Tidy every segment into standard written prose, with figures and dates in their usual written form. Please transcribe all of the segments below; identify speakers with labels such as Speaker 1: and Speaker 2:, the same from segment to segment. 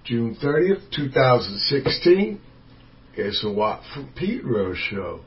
Speaker 1: June 30th, 2016. It's a Watt from Pedro show.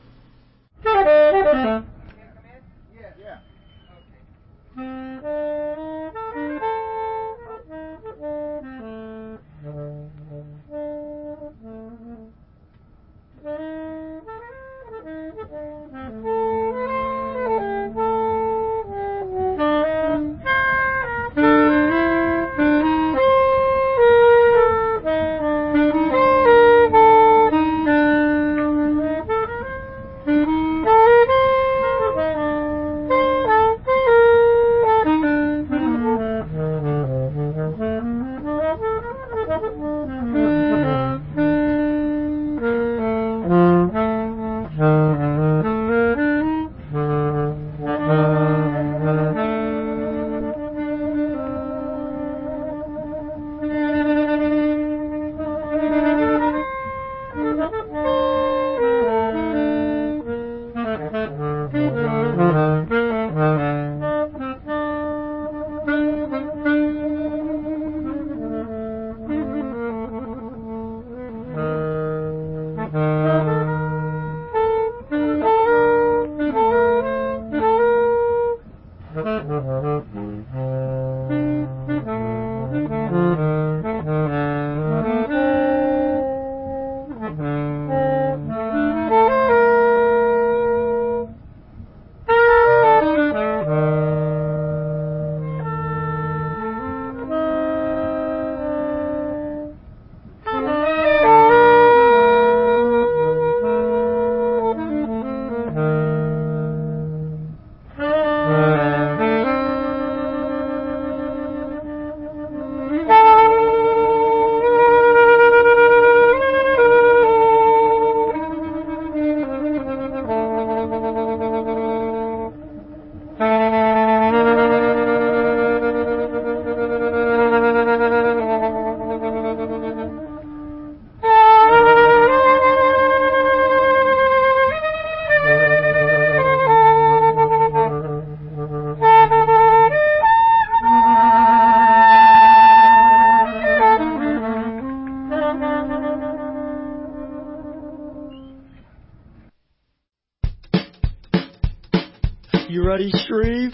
Speaker 2: You ready, Shreve?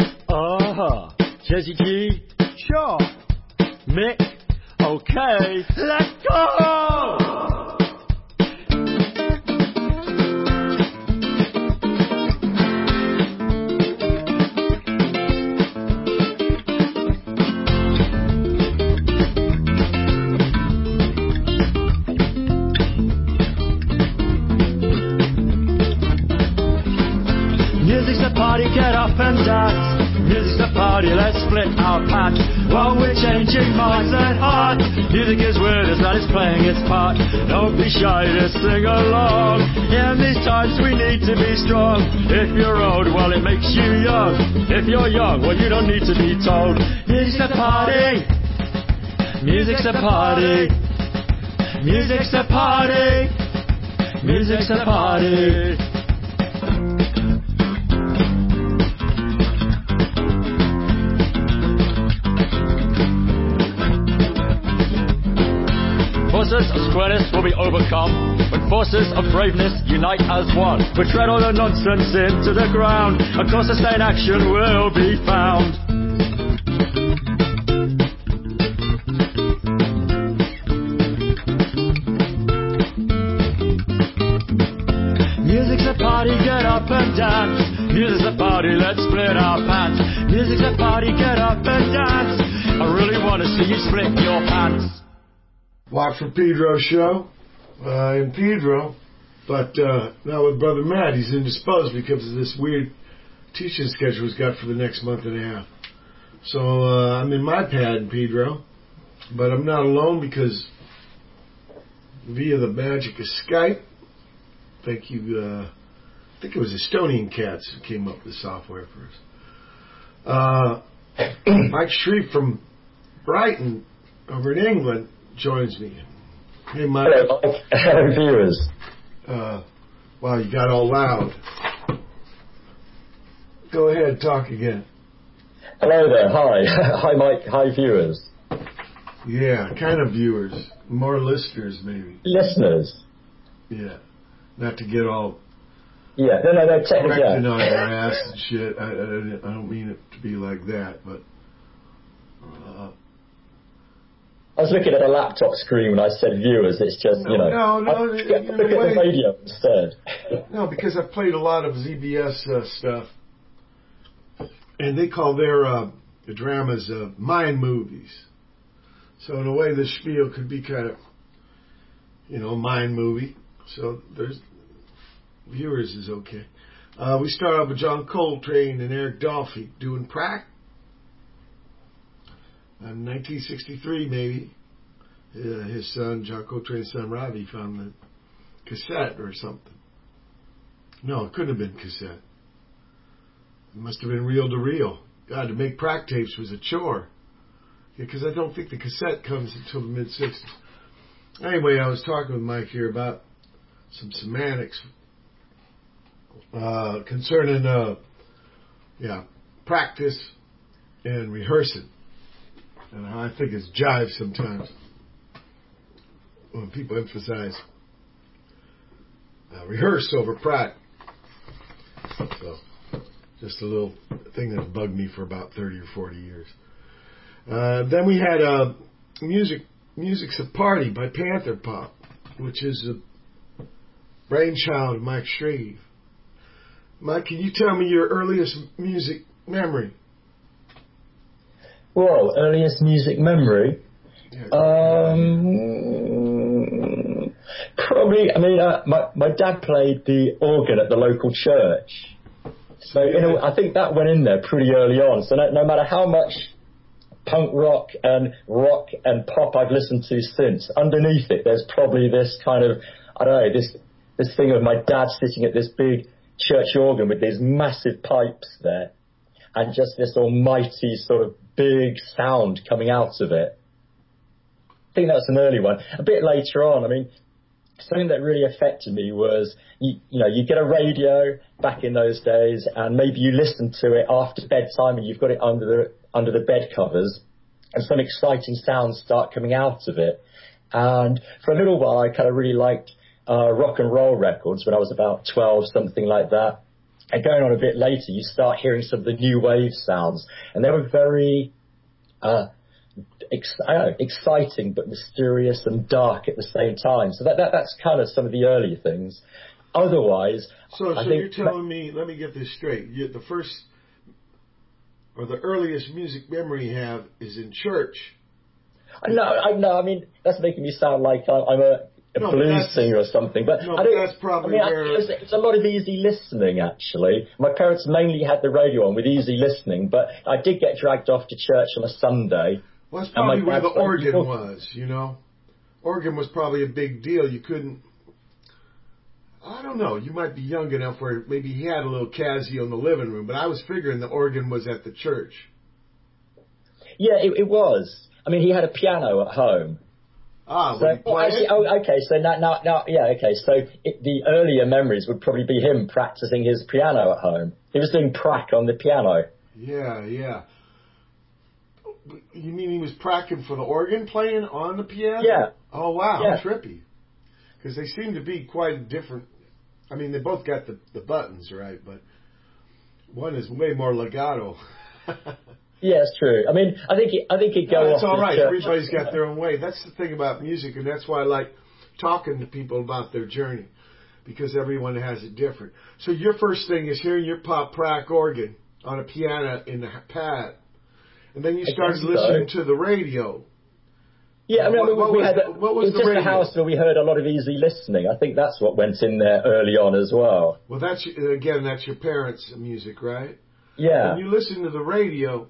Speaker 2: Jesse G? Sure. Mick? Okay. Let's go! Music's a party, get up and dance. Music's a party, let's split our pants. While we're changing minds and hearts, music is with us and it's playing its part. Don't be shy to sing along. In these times we need to be strong. If you're old, well it makes you young. If you're young, well you don't need to be told. Music's a party. Music's a party. Music's a party. Music's a party. Forces of squareness will be overcome when forces of braveness unite as one. We tread all the nonsense into the ground. A course of sustained action will be found. Music's a party, get up and dance. Music's a party, let's split our pants. Music's a party, get up and dance. I really want to see you split your pants.
Speaker 1: Watt from Pedro show in Pedro, but now with Brother Matt. He's indisposed because of this weird teaching schedule he's got for the next month and a half. So I'm in my pad in Pedro, but I'm not alone because via the magic of Skype, thank you, I think it was Estonian Cats who came up with the software for us. Mike Shreve from Brighton over in England joins me. Hey, Mike.
Speaker 3: Hello, Mike. Hello, viewers.
Speaker 1: Wow, you got all loud. Go ahead, talk again.
Speaker 3: Hello there. Hi. Hi, Mike. Hi, viewers.
Speaker 1: Yeah, kind of viewers. More listeners, maybe.
Speaker 3: Listeners.
Speaker 1: Yeah. Not to get all
Speaker 3: Yeah, no, technically.
Speaker 1: corrected on your ass and shit. I don't mean it to be like that, but...
Speaker 3: I was looking at a laptop screen when I said viewers. It's just,
Speaker 1: No,
Speaker 3: look at the radio instead.
Speaker 1: No, because I've played a lot of ZBS stuff, and they call their the dramas mind movies. So in a way, the spiel could be kind of, a mind movie. So there's viewers is okay. We start off with John Coltrane and Eric Dolphy doing Prac. 1963, maybe. His son, John Coltrane's son, Ravi, found the cassette or something. No, it couldn't have been cassette. It must have been reel to reel. God, to make Prac tapes was a chore. Because I don't think the cassette comes until the mid-60s. Anyway, I was talking with Mike here about some semantics concerning practice and rehearsing. And how I think it's jive sometimes when people emphasize rehearse over prac. So, just a little thing that bugged me for about 30 or 40 years. Then we had Music's a Party by Panther Pop, which is a brainchild of Mike Shreve. Mike, can you tell me your earliest music memory?
Speaker 3: Well, earliest music memory? Probably, my dad played the organ at the local church. So, I think that went in there pretty early on. So no matter how much punk rock and pop I've listened to since, underneath it, there's probably this kind of, this thing of my dad sitting at this big church organ with these massive pipes there. And just this almighty sort of big sound coming out of it. I think that's an early one. A bit later on, something that really affected me was, you get a radio back in those days, and maybe you listen to it after bedtime, and you've got it under the bed covers, and some exciting sounds start coming out of it. And for a little while, I kind of really liked rock and roll records when I was about 12, something like that. And going on a bit later, you start hearing some of the new wave sounds, and they were very exciting but mysterious and dark at the same time. So that's kind of some of the earlier things. Otherwise,
Speaker 1: so you're telling me, let me get this straight. The first or the earliest music memory you have is in church.
Speaker 3: No. That's making me sound like I'm a blues singer or something, but
Speaker 1: that's probably where
Speaker 3: it's a lot of easy listening. Actually, my parents mainly had the radio on with easy listening, but I did get dragged off to church on a Sunday.
Speaker 1: Well, that's probably where the organ was. Organ was probably a big deal. You couldn't. I don't know. You might be young enough where maybe he had a little Casio in the living room, but I was figuring the organ was at the church.
Speaker 3: Yeah, it was. He had a piano at home.
Speaker 1: Okay.
Speaker 3: So now, yeah, okay. So the earlier memories would probably be him practicing his piano at home. He was doing prac on the piano.
Speaker 1: Yeah. You mean he was practicing for the organ playing on the piano?
Speaker 3: Yeah.
Speaker 1: Oh, wow.
Speaker 3: Yeah.
Speaker 1: Trippy. Because they seem to be quite different. They both got the buttons, right? But one is way more legato.
Speaker 3: Yeah, it's true. I think it goes.
Speaker 1: It's all right. Everybody's got their own way. That's the thing about music, and that's why I like talking to people about their journey, because everyone has it different. So your first thing is hearing your pop prac organ on a piano in the pad, and then you started listening to the radio.
Speaker 3: Yeah,
Speaker 1: what was the radio?
Speaker 3: A house where we heard a lot of easy listening. I think that's what went in there early on as well.
Speaker 1: Well, that's your parents' music, right?
Speaker 3: Yeah.
Speaker 1: When you listen to the radio.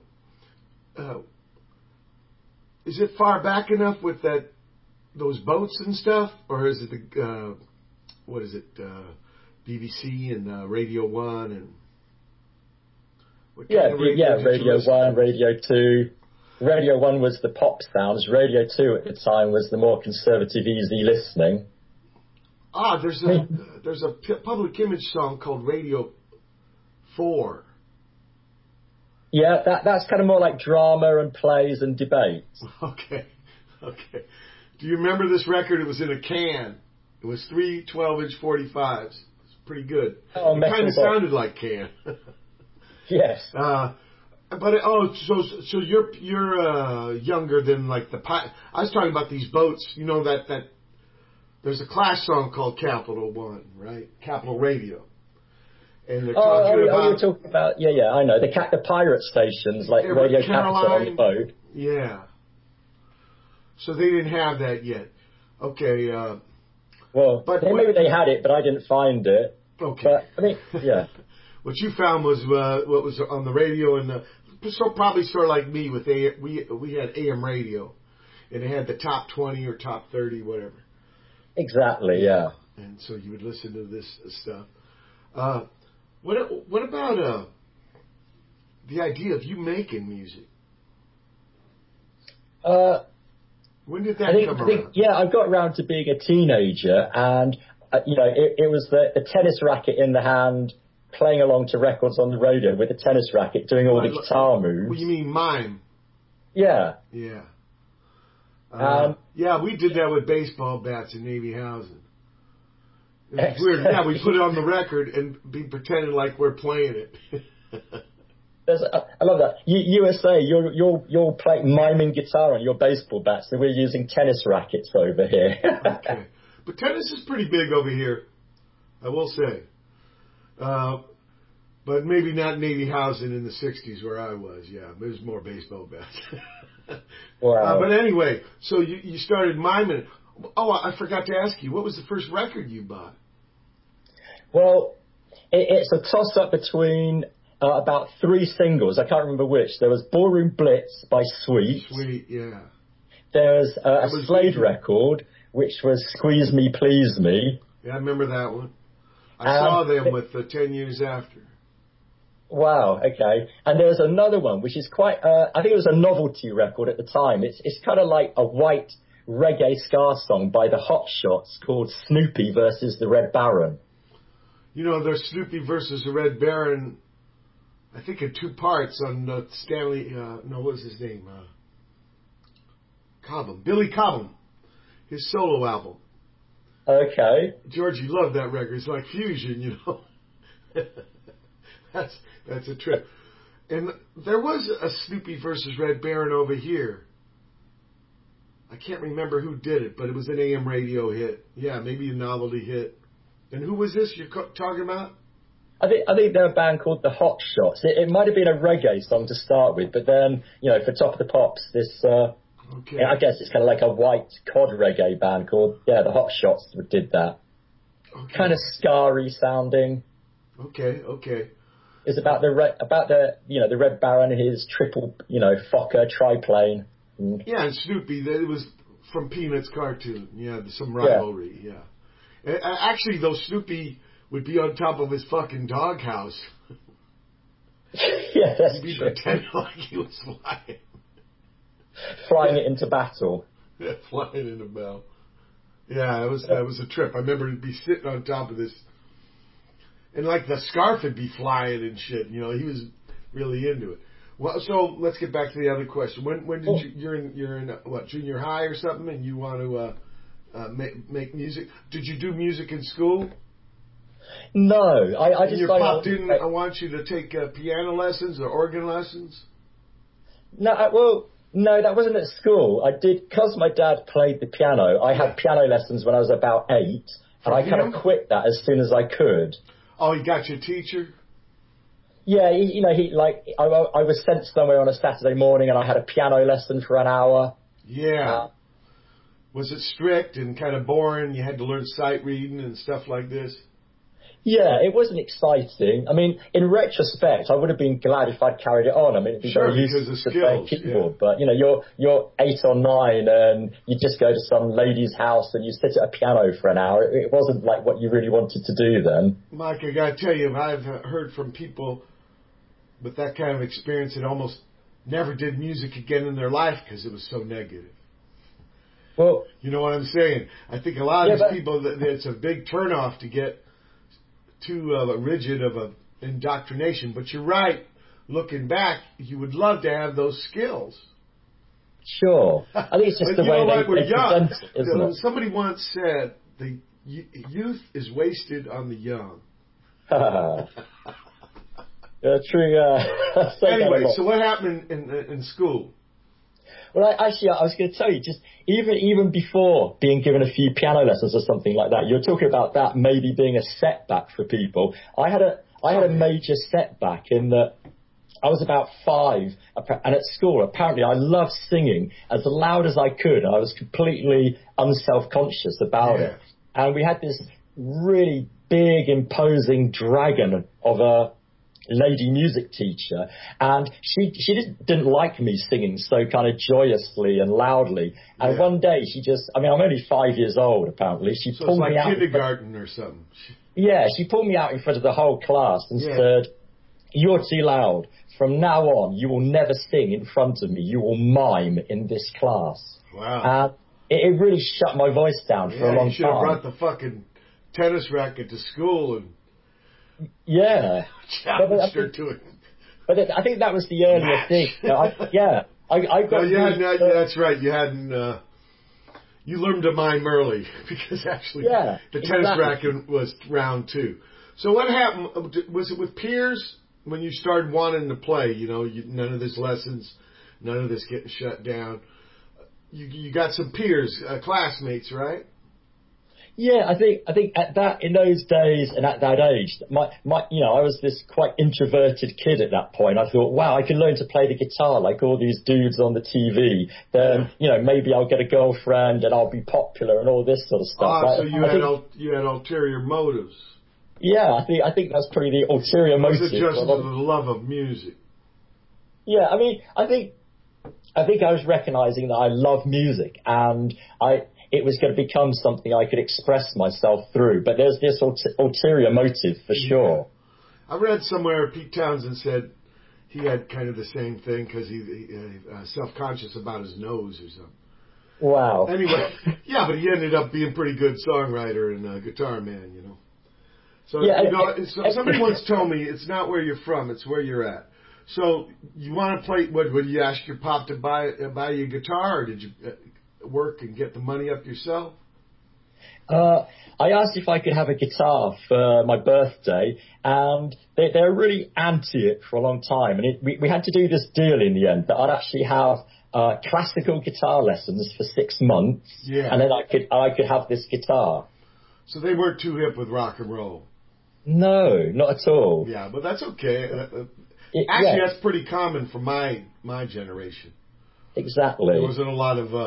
Speaker 1: Is it far back enough with those boats and stuff, or is it BBC and Radio 1 and
Speaker 3: Radio 1, Radio 2. Radio 1 was the pop sounds. Radio 2 at the time was the more conservative, easy listening.
Speaker 1: There's a Public Image song called Radio 4.
Speaker 3: Yeah, that's kind of more like drama and plays and debates.
Speaker 1: Okay. Okay. Do you remember this record? It was in a can. It was 3 12-inch 45s. It's pretty good.
Speaker 3: Oh,
Speaker 1: it kind of sounded like Can.
Speaker 3: Yes.
Speaker 1: So you're younger than like the I was talking about these boats. You know that there's a Clash song called Capital One, right? Capital Radio. And they're talking about.
Speaker 3: You're talking about I know the pirate stations like Radio Capital on the boat.
Speaker 1: Yeah. So they didn't have that yet. Okay.
Speaker 3: But maybe they had it, but I didn't find it.
Speaker 1: Okay.
Speaker 3: But, I mean, yeah.
Speaker 1: What you found was what was on the radio, and probably sort of like me with we had AM radio, and it had the top 20 or top 30, whatever.
Speaker 3: Exactly. Yeah.
Speaker 1: And so you would listen to this stuff. What about the idea of you making music? When did that come around?
Speaker 3: I got around to being a teenager, and it was the tennis racket in the hand, playing along to records on the radio with the tennis racket, doing all the guitar moves.
Speaker 1: Well, you mean mime?
Speaker 3: Yeah.
Speaker 1: Yeah. We did that with baseball bats in Navy housing. It was weird. Yeah, we put it on the record and be pretending like we're playing it.
Speaker 3: I love that. USA, you're playing miming guitar on your baseball bats, so we're using tennis rackets over here.
Speaker 1: Okay. But tennis is pretty big over here, I will say. But maybe not Navy housing in the 60s where I was. Yeah, there's more baseball bats.
Speaker 3: Wow.
Speaker 1: But anyway, so you started miming. Oh, I forgot to ask you, what was the first record you bought?
Speaker 3: Well, it's a toss-up between about 3 singles. I can't remember which. There was Ballroom Blitz by Sweet.
Speaker 1: Sweet, yeah.
Speaker 3: There was a Slade record, which was Squeeze Me, Please Me.
Speaker 1: Yeah, I remember that one. I saw them with 10 years after.
Speaker 3: Wow, okay. And there was another one, which is quite, I think it was a novelty record at the time. It's kind of like a white reggae ska song by the Hot Shots called Snoopy versus the Red Baron.
Speaker 1: You know, there's Snoopy versus the Red Baron, I think in 2 parts on Stanley, what was his name? Cobham. Billy Cobham. His solo album.
Speaker 3: Okay.
Speaker 1: George, you love that record. It's like fusion, you know. That's a trip. And there was a Snoopy versus Red Baron over here. I can't remember who did it, but it was an AM radio hit. Yeah, maybe a novelty hit. And who was this you're talking about?
Speaker 3: I think they're a band called the Hot Shots. It might have been a reggae song to start with, but then, for Top of the Pops, this,
Speaker 1: okay.
Speaker 3: I guess it's kind of like a white cod reggae band called, the Hot Shots did that.
Speaker 1: Okay.
Speaker 3: Kind of scarry sounding.
Speaker 1: Okay.
Speaker 3: It's about the Red Baron and his triple, Fokker triplane.
Speaker 1: Yeah, and Snoopy, it was from Peanuts cartoon. Yeah, some rivalry. Yeah. Actually, though, Snoopy would be on top of his fucking doghouse.
Speaker 3: Yeah, that's
Speaker 1: He'd be
Speaker 3: true.
Speaker 1: pretending like he was flying.
Speaker 3: Flying it into battle.
Speaker 1: Yeah, flying into battle. Yeah, that was a trip. I remember he'd be sitting on top of this, and like the scarf would be flying and shit. He was really into it. Well, so let's get back to the other question. When did you're in what, junior high or something, and you want to make music? Did you do music in school?
Speaker 3: No, I just.
Speaker 1: Your pop didn't want you to take piano lessons or organ lessons?
Speaker 3: No, no, that wasn't at school. I did, because my dad played the piano. I had piano lessons when I was about 8, and I kind of quit that as soon as I could.
Speaker 1: Oh, he got your teacher?
Speaker 3: Yeah, I was sent somewhere on a Saturday morning, and I had a piano lesson for an hour.
Speaker 1: Yeah. Was it strict and kind of boring? You had to learn sight reading and stuff like this?
Speaker 3: Yeah, it wasn't exciting. I mean, in retrospect, I would have been glad if I'd carried it on. I mean, it'd be very useful to play keyboard. Yeah. But, you're 8 or 9 and you just go to some lady's house and you sit at a piano for an hour. It wasn't like what you really wanted to do then.
Speaker 1: Mike, I got to tell you, I've heard from people with that kind of experience that almost never did music again in their life because it was so negative.
Speaker 3: Well,
Speaker 1: you know what I'm saying? I think a lot of these people, it's a big turnoff to get too rigid of an indoctrination. But you're right. Looking back, you would love to have those skills.
Speaker 3: Sure. I think it's just the way they present it, isn't it?
Speaker 1: Somebody once said the youth is wasted on the young.
Speaker 3: True.
Speaker 1: Anyway, so what happened in school?
Speaker 3: Well, I was going to tell you, just even before being given a few piano lessons or something like that, you're talking about that maybe being a setback for people. I had a major setback in that I was about 5, and at school, apparently I loved singing as loud as I could, and I was completely unself-conscious about it. And we had this really big, imposing dragon of a lady music teacher, and she didn't like me singing so kind of joyously and loudly. And one day I'm only 5 years old apparently. She pulled me out.
Speaker 1: Kindergarten or something.
Speaker 3: Yeah, she pulled me out in front of the whole class and said, "You're too loud. From now on, you will never sing in front of me. You will mime in this class."
Speaker 1: Wow.
Speaker 3: It really shut my voice down for a long time.
Speaker 1: You should have brought the fucking tennis racket to school and challenged her to it.
Speaker 3: But I think that was the earlier thing. I got.
Speaker 1: That's right. You hadn't. You learned to mime early because actually the tennis racket was round 2. So what happened? Was it with peers when you started wanting to play? None of this lessons, none of this getting shut down. You got some peers, classmates, right?
Speaker 3: Yeah, I think in those days and at that age, I was this quite introverted kid at that point. I thought, wow, I can learn to play the guitar like all these dudes on the TV. Then, maybe I'll get a girlfriend and I'll be popular and all this sort of stuff.
Speaker 1: So you had ulterior motives.
Speaker 3: Yeah, I think that's pretty the ulterior motive.
Speaker 1: Was it just the love of music?
Speaker 3: Yeah, I think I was recognizing that I love music, and it was going to become something I could express myself through. But there's this ulterior motive for sure.
Speaker 1: I read somewhere Pete Townsend said he had kind of the same thing because he self-conscious about his nose or something.
Speaker 3: Wow.
Speaker 1: Anyway, but he ended up being a pretty good songwriter and a guitar man, So, somebody once told me it's not where you're from, it's where you're at. So you want to play, would you ask your pop to buy you a guitar, or did you work and get the money up yourself?
Speaker 3: I asked if I could have a guitar for my birthday, and they were really anti it for a long time. And we had to do this deal in the end that I'd actually have classical guitar lessons for 6 months, and then I could have this guitar.
Speaker 1: So they weren't too hip with rock and roll.
Speaker 3: No, not at all.
Speaker 1: Yeah, but that's okay. Actually, that's pretty common for my generation.
Speaker 3: Exactly.
Speaker 1: There wasn't a lot of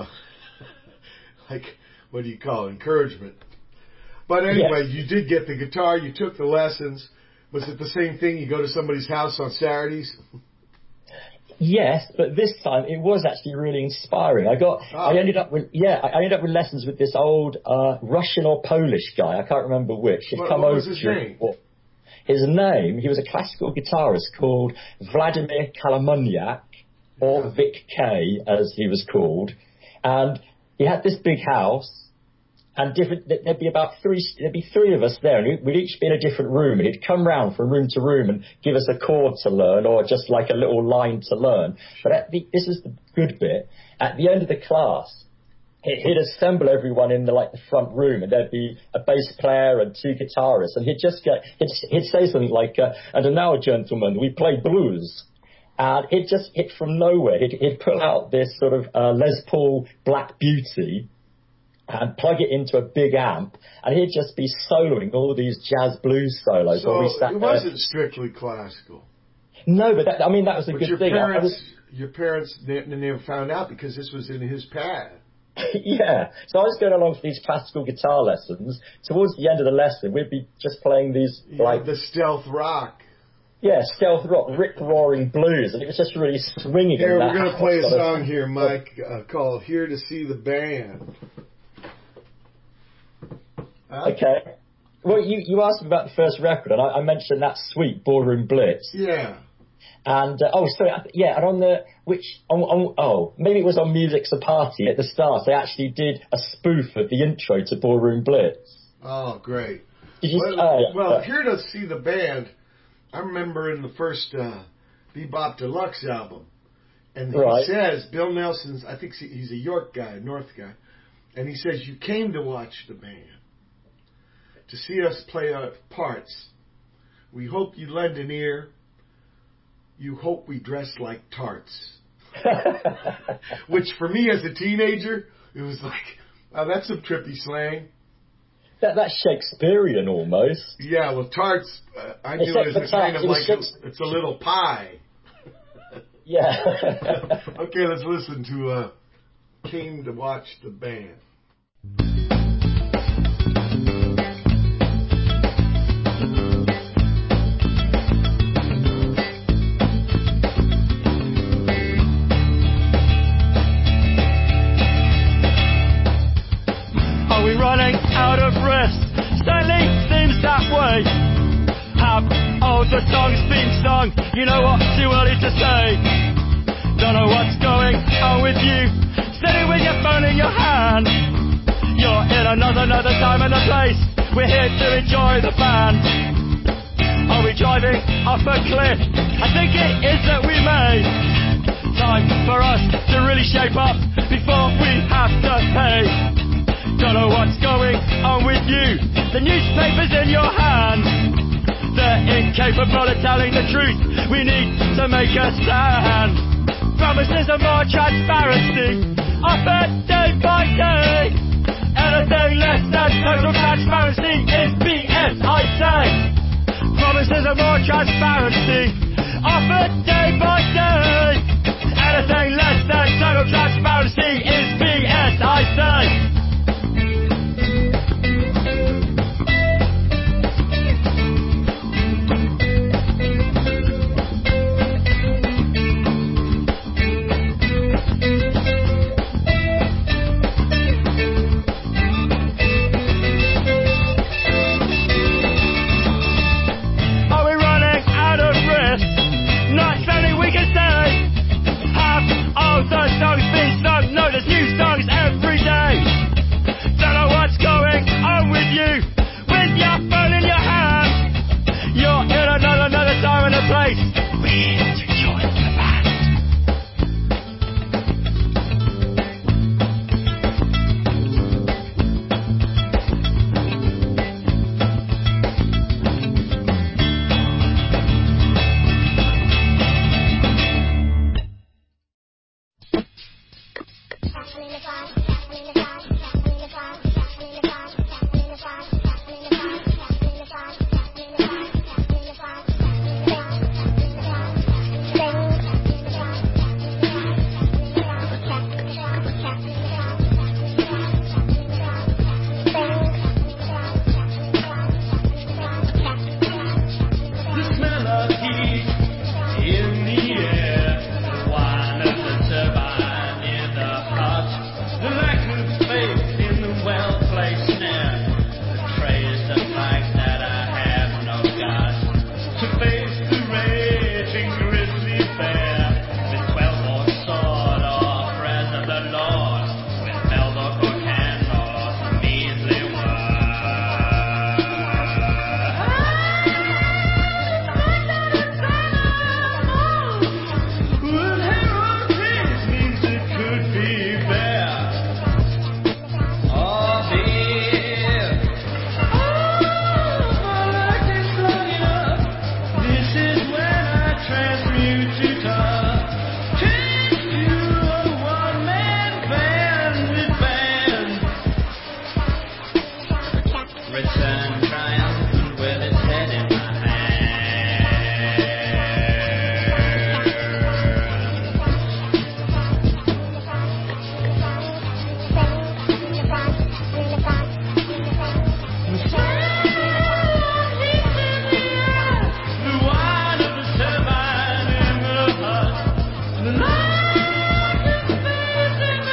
Speaker 1: what do you call it, encouragement. But anyway, you did get the guitar. You took the lessons. Was it the same thing? You go to somebody's house on Saturdays?
Speaker 3: Yes, but this time it was actually really inspiring. I ended up with lessons with this old Russian or Polish guy. I can't remember which.
Speaker 1: What was his name?
Speaker 3: His name, he was a classical guitarist called Vladimir Kalamonyak, or Vic K, as he was called. And he had this big house, and there'd be 3 of us there, and we'd each be in a different room, and he'd come round from room to room and give us a chord to learn, or just like a little line to learn. But this is the good bit. At the end of the class, he'd assemble everyone in the front room, and there'd be a bass player and 2 guitarists, and he'd say something like, "And now, gentlemen, we play blues." And he'd just hit from nowhere. He'd pull out this sort of Les Paul Black Beauty and plug it into a big amp, and he'd just be soloing all these jazz blues solos.
Speaker 1: So it wasn't strictly classical.
Speaker 3: No, but that was a good thing.
Speaker 1: Your parents never found out because this was in his pad.
Speaker 3: Yeah. So I was going along for these classical guitar lessons. Towards the end of the lesson, we'd be just playing these
Speaker 1: the stealth rock.
Speaker 3: Yeah, stealth rock, rip-roaring blues, and it was just really swinging.
Speaker 1: Here, we're going to play a song here, Mike, called "Here to See the Band."
Speaker 3: Okay. Well, you asked me about the first record, and I mentioned that sweet Ballroom Blitz.
Speaker 1: Yeah.
Speaker 3: And and on maybe it was on Music's a Party at the start. They actually did a spoof of the intro to Ballroom Blitz.
Speaker 1: Oh, great!
Speaker 3: Did you?
Speaker 1: Here to See the Band. I remember in the first Bebop Deluxe album, And
Speaker 3: Right.
Speaker 1: he says, Bill Nelson's, I think he's a York guy, North guy, and he says, you came to watch the band, to see us play our parts. We hope you lend an ear. You hope we dress like tarts. Which for me as a teenager, it was like, oh, that's some trippy slang.
Speaker 3: That's Shakespearean almost.
Speaker 1: Yeah, well, tarts, I knew
Speaker 3: Except
Speaker 1: it
Speaker 3: for
Speaker 1: as a kind
Speaker 3: tarts,
Speaker 1: of
Speaker 3: it was
Speaker 1: like, it's a little pie.
Speaker 3: Yeah.
Speaker 1: Okay, let's listen to Came to Watch the Band.
Speaker 2: Are we running out of rest? Certainly seems that way. Have all the songs been sung? You know what, too early to say. Don't know what's going on with you. Sitting with your phone in your hand. You're in another time and a place. We're here to enjoy the band. Are we driving off a cliff? I think it is that we may. Time for us to really shape up before we have to pay. Don't know what's going on with you. The newspaper's in your hand. They're incapable of telling the truth. We need to make a stand. Promises of more transparency, offered day by day. Anything less than total transparency is BS, I say. Promises of more transparency, offered day by day. Anything less than total transparency is BS, I say.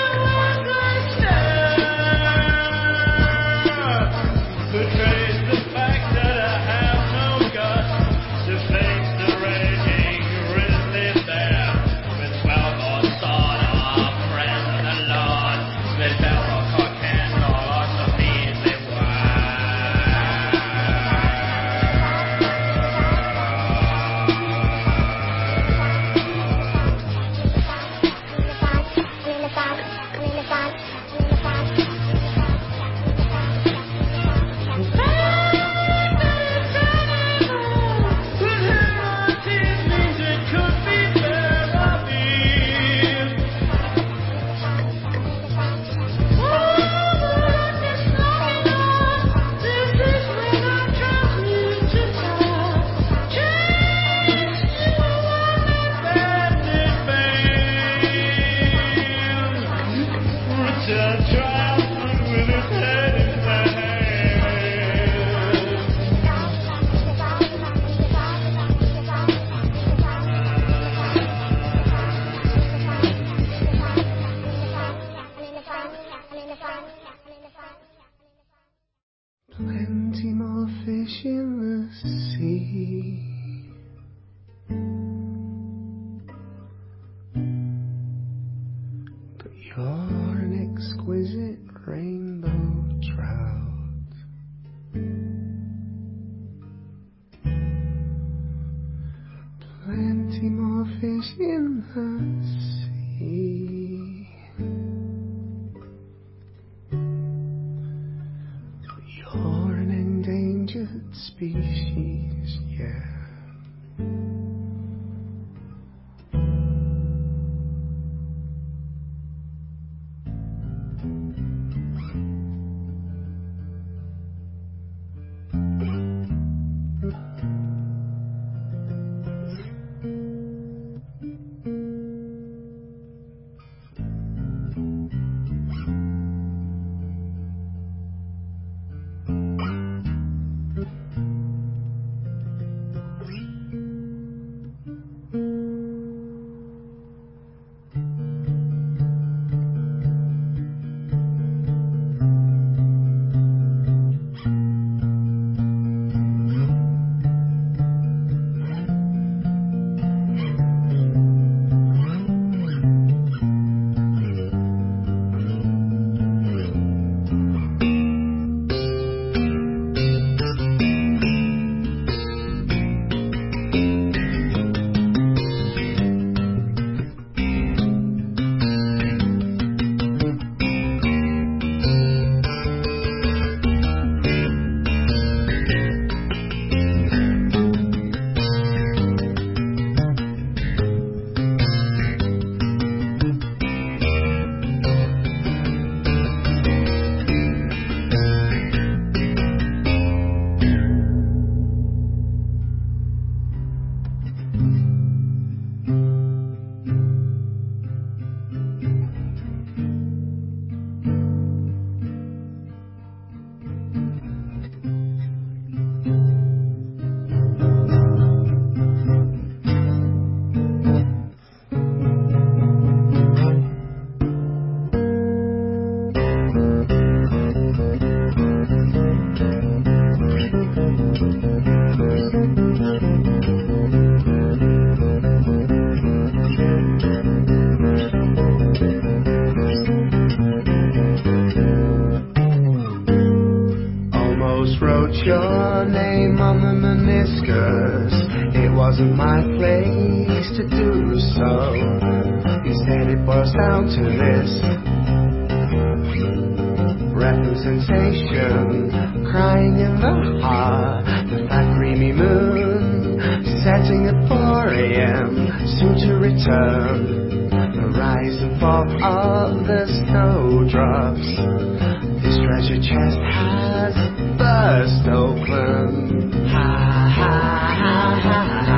Speaker 4: Trace the fish in the sea. But you're an exquisite rainbow trout. Plenty more fish in the sea. But you're an endangered species, yeah. Wrote your name on the meniscus. It wasn't my place to do so. Instead it boils down to this: breath and sensation, crying in the heart. The fat creamy moon, setting at 4 a.m., soon to return. The rise and fall of the snowdrops. This treasure chest has burst open. Ha ha ha ha ha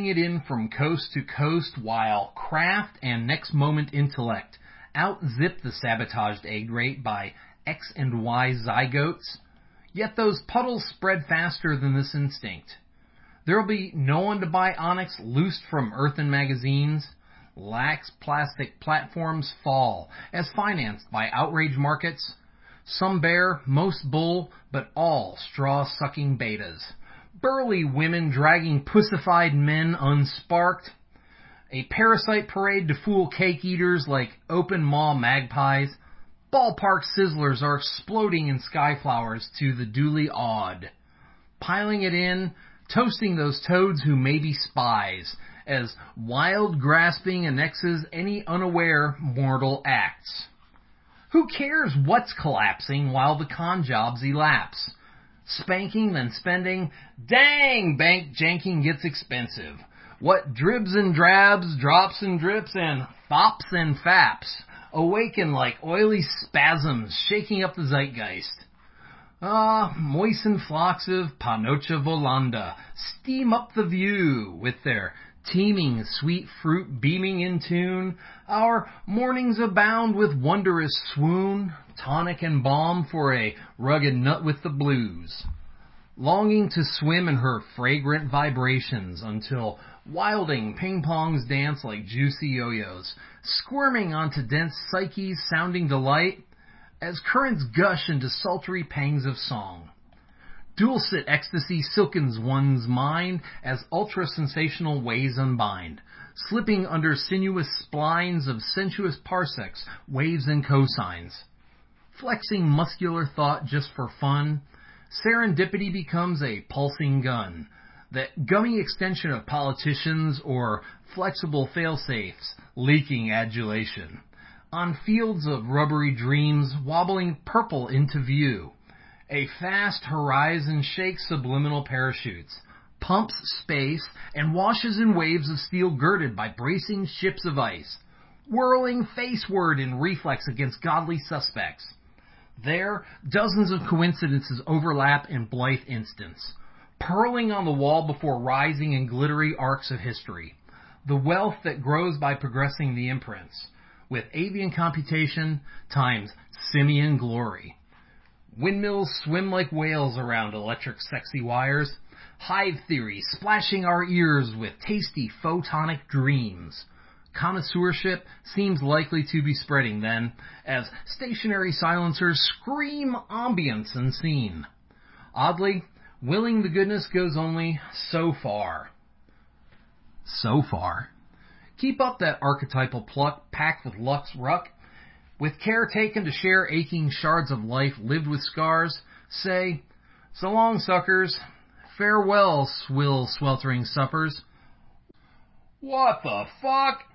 Speaker 5: piling it in from coast to coast while craft and next moment intellect out-zip the sabotaged egg rate by X and Y zygotes. Yet those puddles spread faster than this instinct. There'll be no one to buy onyx loosed from earthen magazines. Lax plastic platforms fall as financed by outrage markets. Some bear, most bull, but all straw-sucking betas. Burly women dragging pussified men unsparked. A parasite parade to fool cake eaters like open maw magpies. Ballpark sizzlers are exploding in skyflowers to the duly awed. Piling it in, toasting those toads who may be spies, as wild grasping annexes any unaware mortal acts. Who cares what's collapsing while the con jobs elapse? Spanking, then spending, dang, bank janking gets expensive. What dribs and drabs, drops and drips, and fops and faps awaken like oily spasms shaking up the zeitgeist. Moistened flocks of Panocha volanda steam up the view with their teeming sweet fruit beaming in tune. Our mornings abound with wondrous swoon, tonic and balm for a rugged nut with the blues. Longing to swim in her fragrant vibrations until wilding ping-pongs dance like juicy yo-yos, squirming onto dense psyches sounding delight as currents gush into sultry pangs of song. Dulcet ecstasy silkens one's mind as ultra-sensational ways unbind, slipping under sinuous splines of sensuous parsecs, waves and cosines. Flexing muscular thought just for fun, serendipity becomes a pulsing gun, that gummy extension of politicians or flexible fail-safes, leaking adulation. On fields of rubbery dreams wobbling purple into view, a fast horizon shakes subliminal parachutes, pumps space, and washes in waves of steel girded by bracing ships of ice, whirling faceward in reflex against godly suspects. There, dozens of coincidences overlap in blithe instants, purling on the wall before rising in glittery arcs of history. The wealth that grows by progressing the imprints, with avian computation times simian glory. Windmills swim like whales around electric sexy wires. Hive theory splashing our ears with tasty photonic dreams. Connoisseurship seems likely to be spreading then, as stationary silencers scream ambience unseen. Oddly, willing the goodness goes only so far. So far. Keep up that archetypal pluck packed with luck's ruck. With care taken to share aching shards of life lived with scars, say, so long, suckers. Farewell, swill sweltering suppers. What the fuck?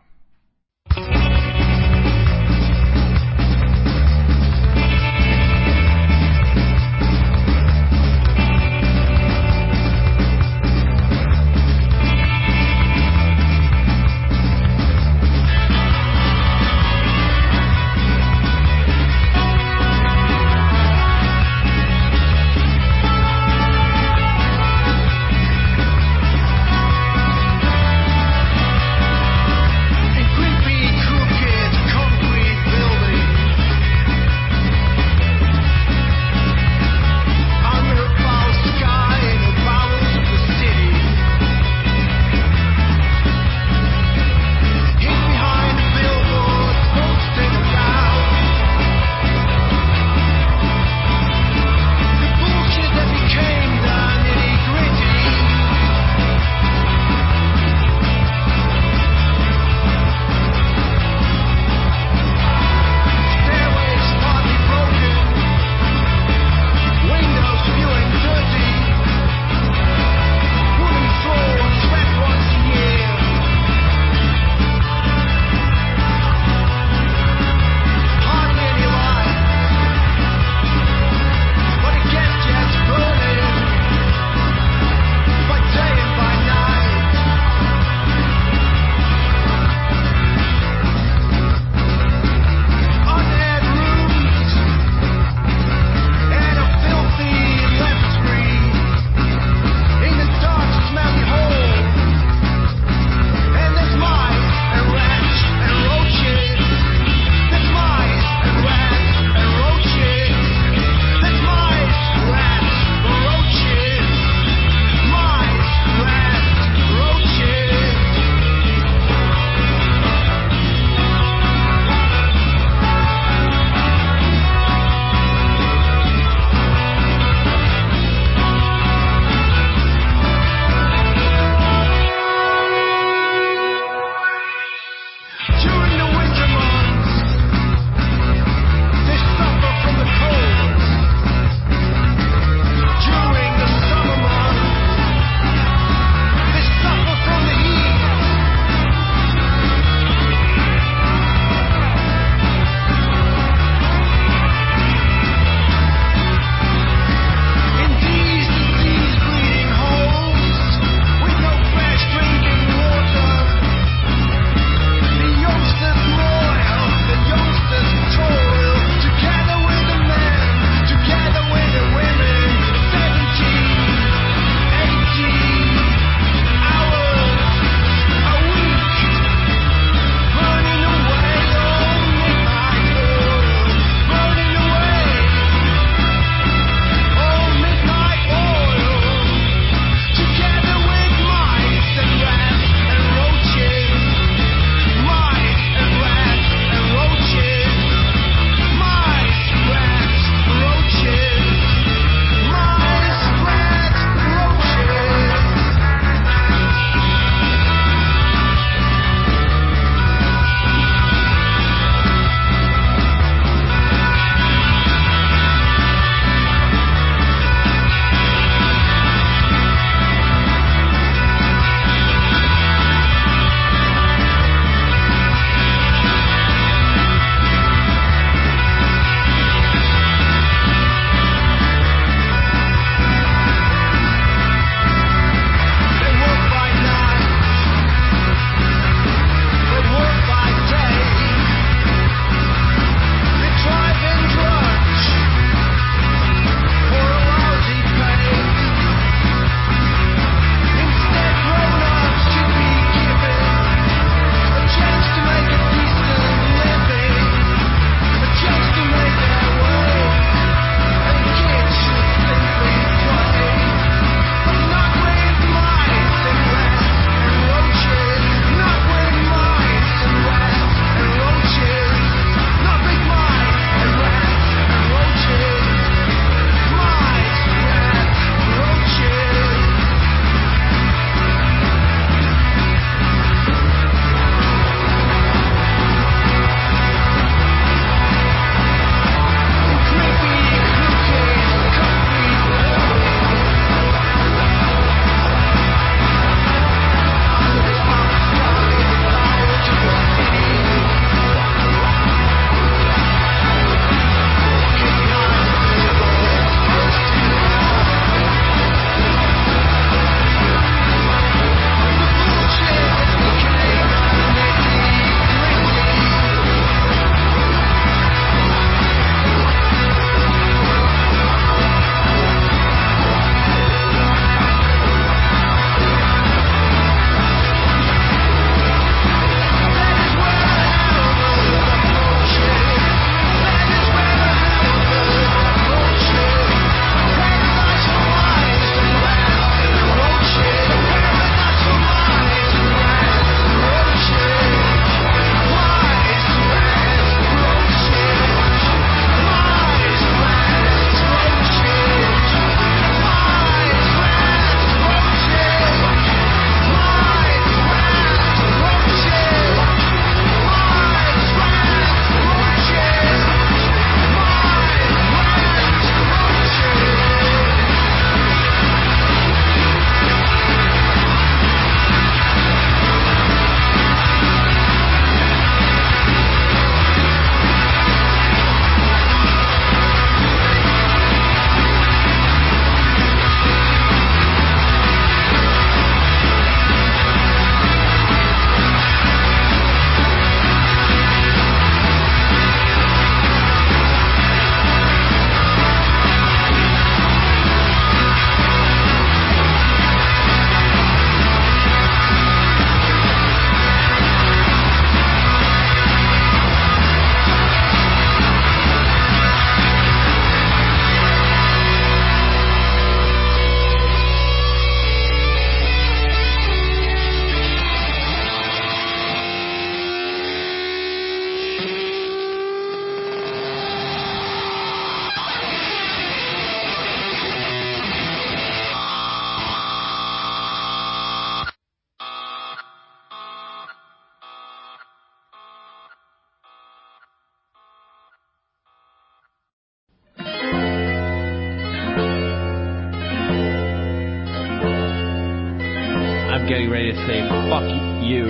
Speaker 6: ready to say, fuck you.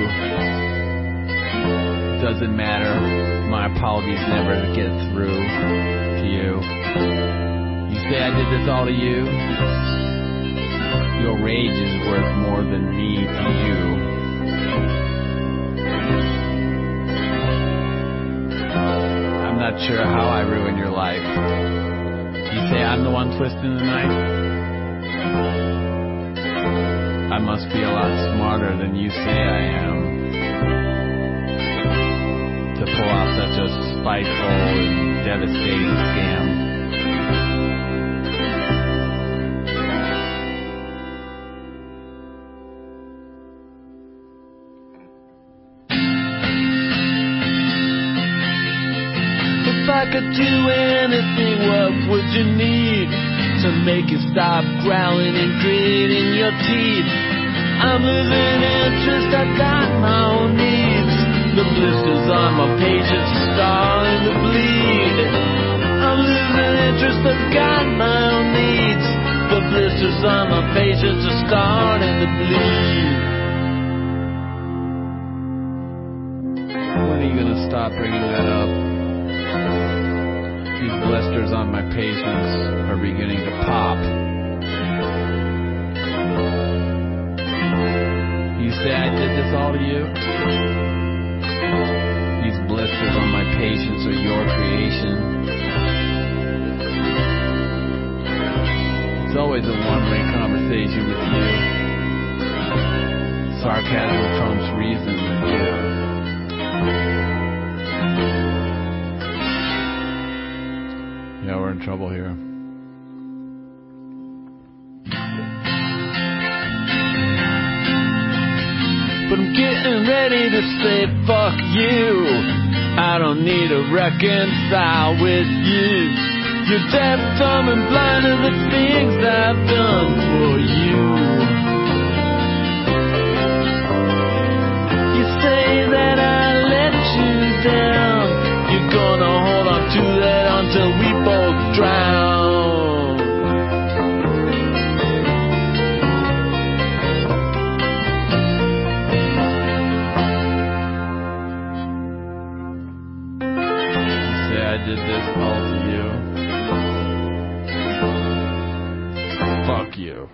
Speaker 6: Doesn't matter. My apologies never get through to you. You say I did this all to you. Your rage is worth more than me to you. I'm not sure how I ruined your life. You say I'm the one twisting the knife? I must be a lot smarter than you say I am to pull off such a spiteful and devastating scam. If I could do anything, what would you need to make you stop growling and gritting your teeth? I'm losing interest, I've got my own needs. The blisters on my patience are starting to bleed. I'm losing interest, I've got my own needs. The blisters on my patience are starting to bleed. When are you gonna stop bringing that up? These blisters on my patience are beginning to pop. You say I did this all to you? These blisters on my patience are your creation. It's always a one-way conversation with you. Sarcasm trumps reason with you. Yeah, we're in trouble here. But I'm getting ready to say fuck you. I don't need to reconcile with you. You're deaf, dumb, and blind to the things I've done for you. You say that I let you down. You're gonna hold on to that until we both drown. Say I did this all to you. Fuck you.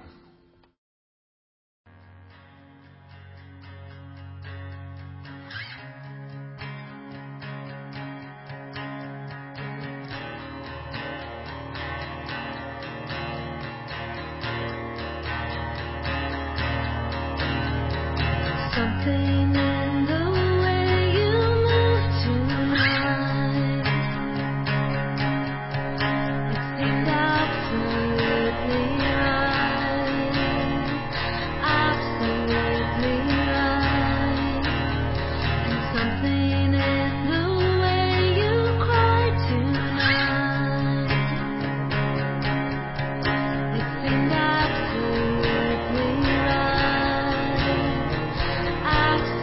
Speaker 7: Something in the way you move tonight. It seemed absolutely right. Absolutely right. And something in the way you cry tonight. It seemed absolutely right.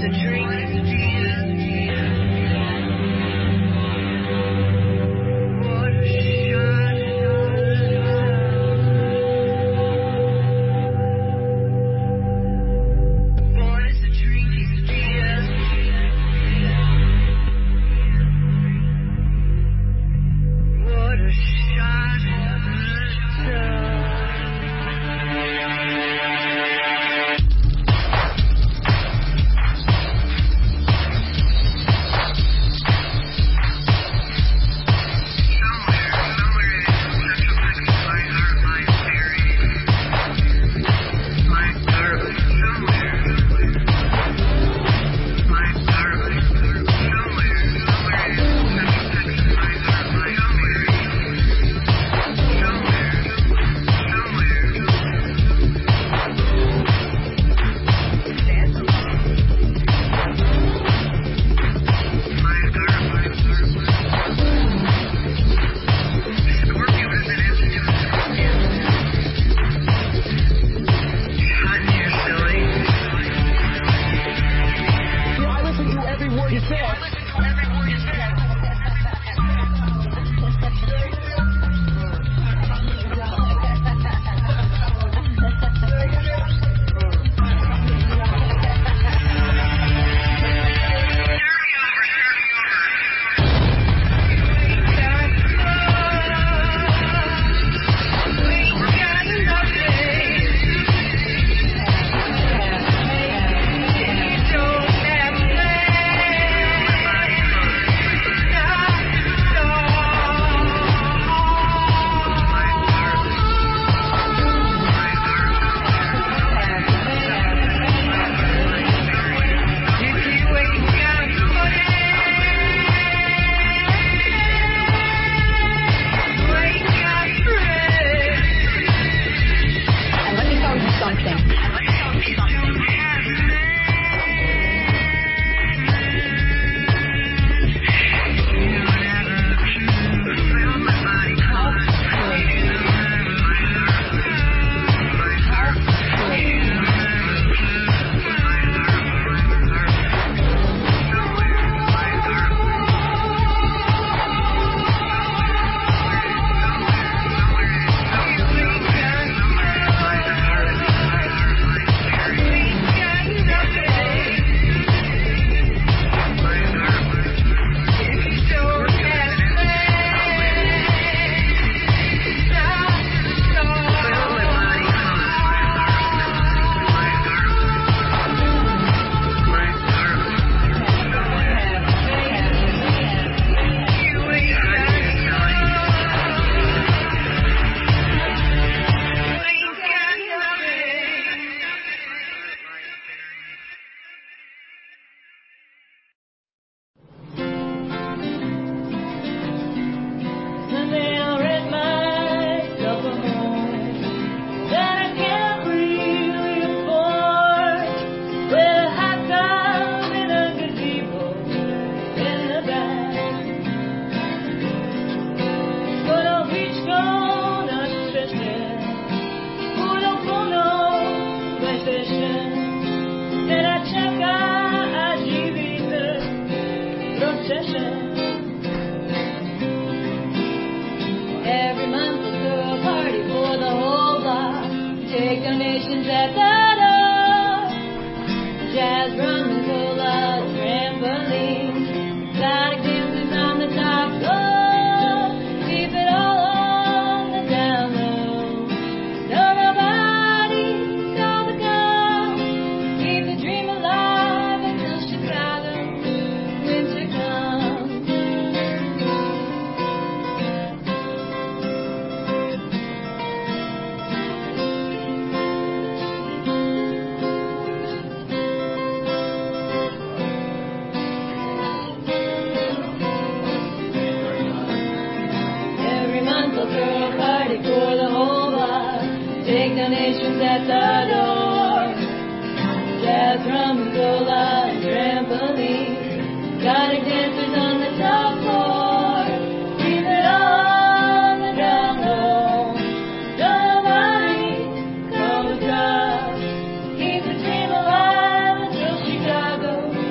Speaker 7: Keep the dream alive until Chicago.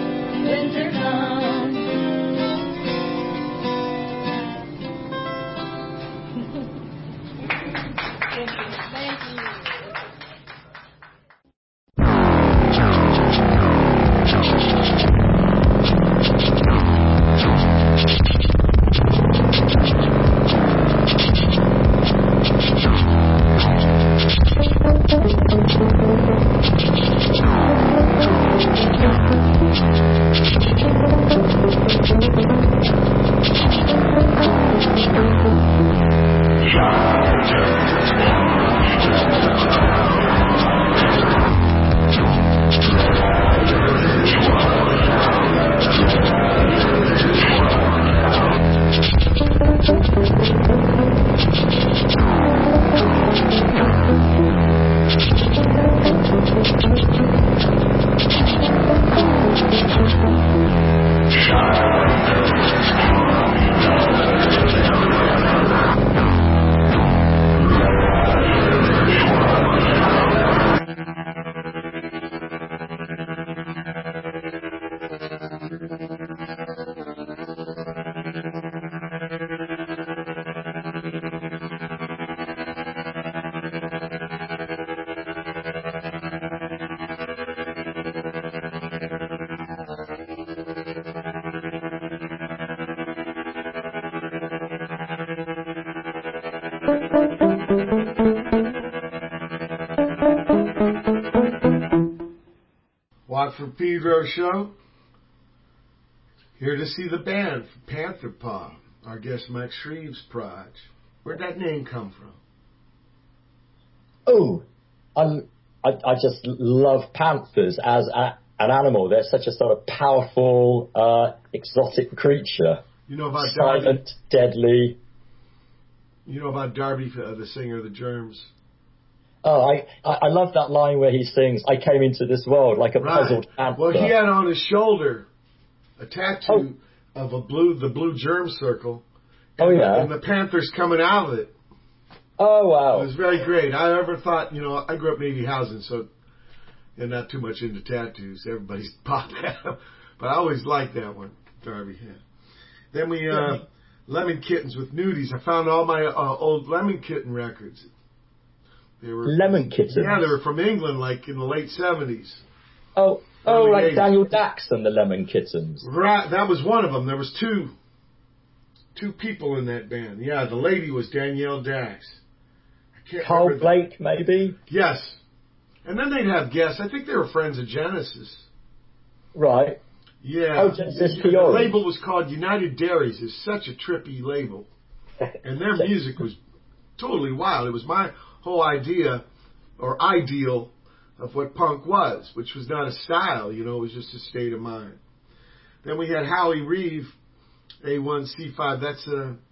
Speaker 1: Watford Pedro Show. Here to see the band from Panther Paw. Our guest Mike Shreve's proj. Where'd that name come from?
Speaker 3: Oh, I just love panthers as an animal. They're such a sort of powerful, exotic creature.
Speaker 1: You know about Darby?
Speaker 3: Silent, deadly.
Speaker 1: You know about Darby, the singer of the Germs?
Speaker 3: Oh, I love that line where he sings, "I came into this world like a puzzled panther."
Speaker 1: Well, he had on his shoulder a tattoo of the blue germ circle. And the panther's coming out of it.
Speaker 3: Oh, wow.
Speaker 1: It was very great. I ever thought, I grew up Navy housing, so and not too much into tattoos. Everybody's popped that. But I always liked that one, Darby. Yeah. Then we, Lemon Kittens with Nudies. I found all my old Lemon Kitten records. They were
Speaker 3: Lemon Kittens?
Speaker 1: Yeah, they were from England, like in the late 70s.
Speaker 3: Oh, like
Speaker 1: 80s.
Speaker 3: Daniel Dax and the Lemon Kittens.
Speaker 1: Right, that was one of them. There was two people in that band. Yeah, the lady was Danielle Dax. I can't
Speaker 3: Carl
Speaker 1: remember
Speaker 3: Blake, maybe?
Speaker 1: Yes. And then they'd have guests. I think they were friends of Genesis.
Speaker 3: Right.
Speaker 1: Yeah.
Speaker 3: Oh, Genesis
Speaker 1: The
Speaker 3: Fiore.
Speaker 1: label was called United Dairies. It's such a trippy label. And their music was totally wild. It was my whole idea or ideal of what punk was, which was not a style, it was just a state of mind. Then we had Howie Reeve, A1C5. That's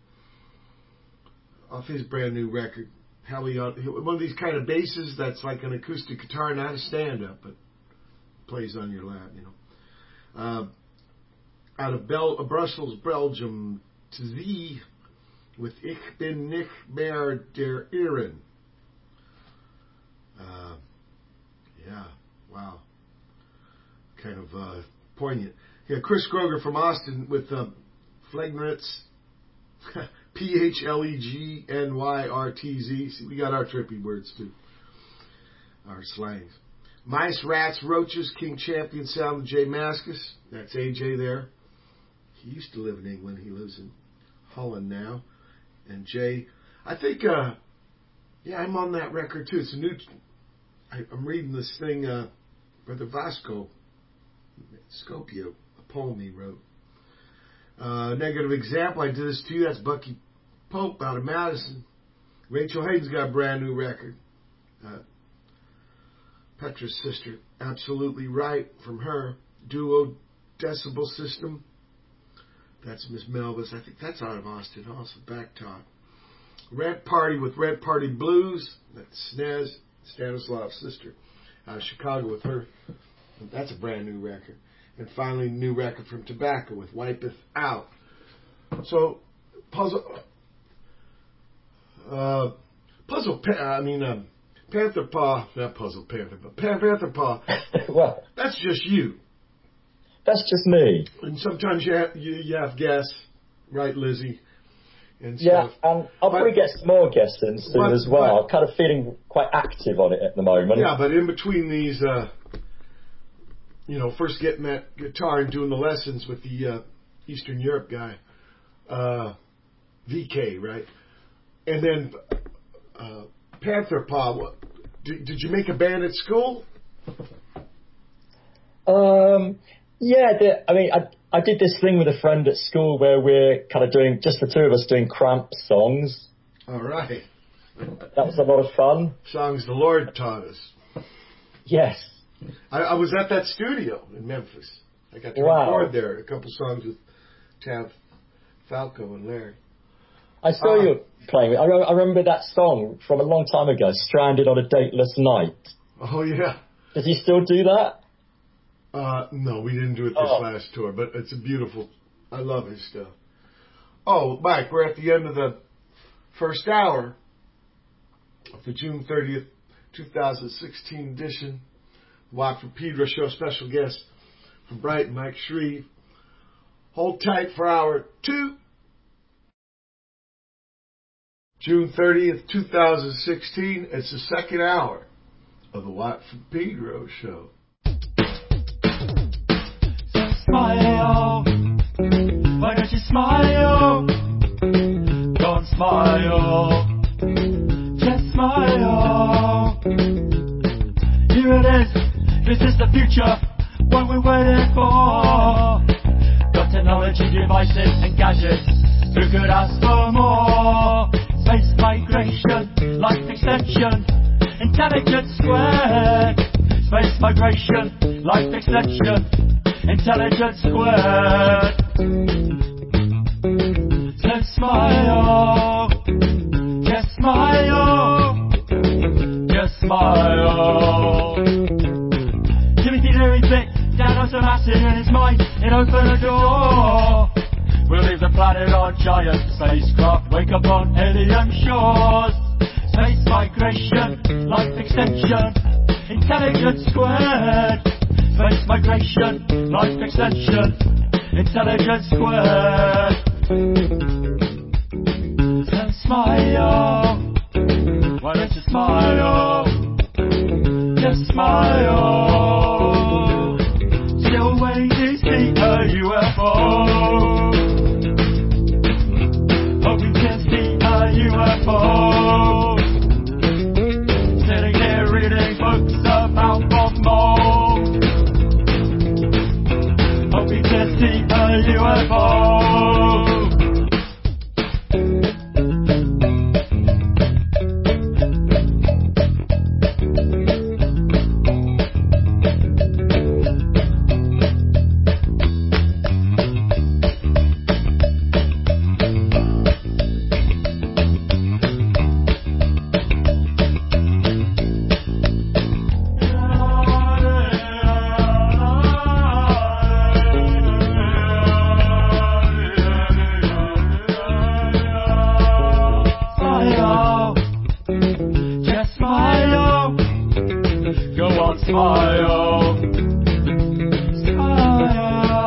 Speaker 1: off his brand new record. Howie, one of these kind of basses that's like an acoustic guitar, not a stand-up, but plays on your lap, Out of Brussels, Belgium, Tzee with Ich bin nicht mehr der Iren. Yeah, wow. Kind of poignant. Yeah, Chris Kroger from Austin with Phlegnyrs, Phlegnyrs. See, we got our trippy words too. Our slangs. Mice, Rats, Roaches, King Champion Sound, Jay Mascis. That's AJ there. He used to live in England. He lives in Holland now. And Jay, I think, I'm on that record too. It's a new... I'm reading this thing, Brother Vasco Scopio, a poem he wrote. Negative Example, I Did This To You. That's Bucky Pope out of Madison. Rachel Hayden's got a brand new record. Petra's Sister, Absolutely Right, from her. Duo Decibel System. That's Miss Melvis. I think that's out of Austin also. Back Talk. Red Party with Red Party Blues. That's Snez, Stanislav's sister. Out of Chicago with her. That's a brand new record. And finally, new record from Tobacco with Wipeth Out. So, Panther Paw, not Puzzle Panther, but Panther Paw.
Speaker 3: Well,
Speaker 1: that's just you.
Speaker 3: That's just me.
Speaker 1: And sometimes you have guests, right, Lizzie? And
Speaker 3: yeah,
Speaker 1: stuff.
Speaker 3: and I'll probably get some more guests in soon as well. I'm kind of feeling quite active on it at the moment.
Speaker 1: Yeah, but in between these, first getting that guitar and doing the lessons with the Eastern Europe guy, VK, right? And then Panther Paw. Did you make a band at school?
Speaker 3: Yeah, I did this thing with a friend at school where we're kind of doing, just the two of us doing Cramp songs.
Speaker 1: All right.
Speaker 3: That was a lot of fun.
Speaker 1: Songs the Lord taught us.
Speaker 3: Yes.
Speaker 1: I was at that studio in Memphis. I got to record there a couple songs with Tav Falco and Larry.
Speaker 3: I saw you playing. I remember that song from a long time ago, Stranded on a Dateless Night.
Speaker 1: Oh, yeah.
Speaker 3: Does he still do that?
Speaker 1: No, we didn't do it this
Speaker 3: Oh.
Speaker 1: last tour, but it's a beautiful. I love his stuff. Oh, Mike, we're at the end of the first hour of the June 30th, 2016 edition. Watt from Pedro Show, special guest from Brighton, Mike Shreve. Hold tight for hour 2. June 30th, 2016. It's the second hour of the Watt from Pedro Show.
Speaker 2: Smile, why don't you smile? Don't smile, just smile. Here it is, this is the future, what we're waiting for. Got technology, devices and gadgets, who could ask for more? Space migration, life extension, intelligence squared. Space migration, life extension, intelligence squared. So smile, just smile, just smile. Timothy Leary bit down on some acid in his mind, it opened a door. We'll leave the planet on giant spacecraft, wake up on alien shores. Space migration, life extension, intelligence squared. Space migration, life extension, intelligence squared. So smile, why don't you smile? Just smile. Still waiting to see a UFO. Hoping to see a UFO. Sitting here reading books about Bob Mould. Hoping to see a UFO. Smile, just smile. Go on, smile. Smile.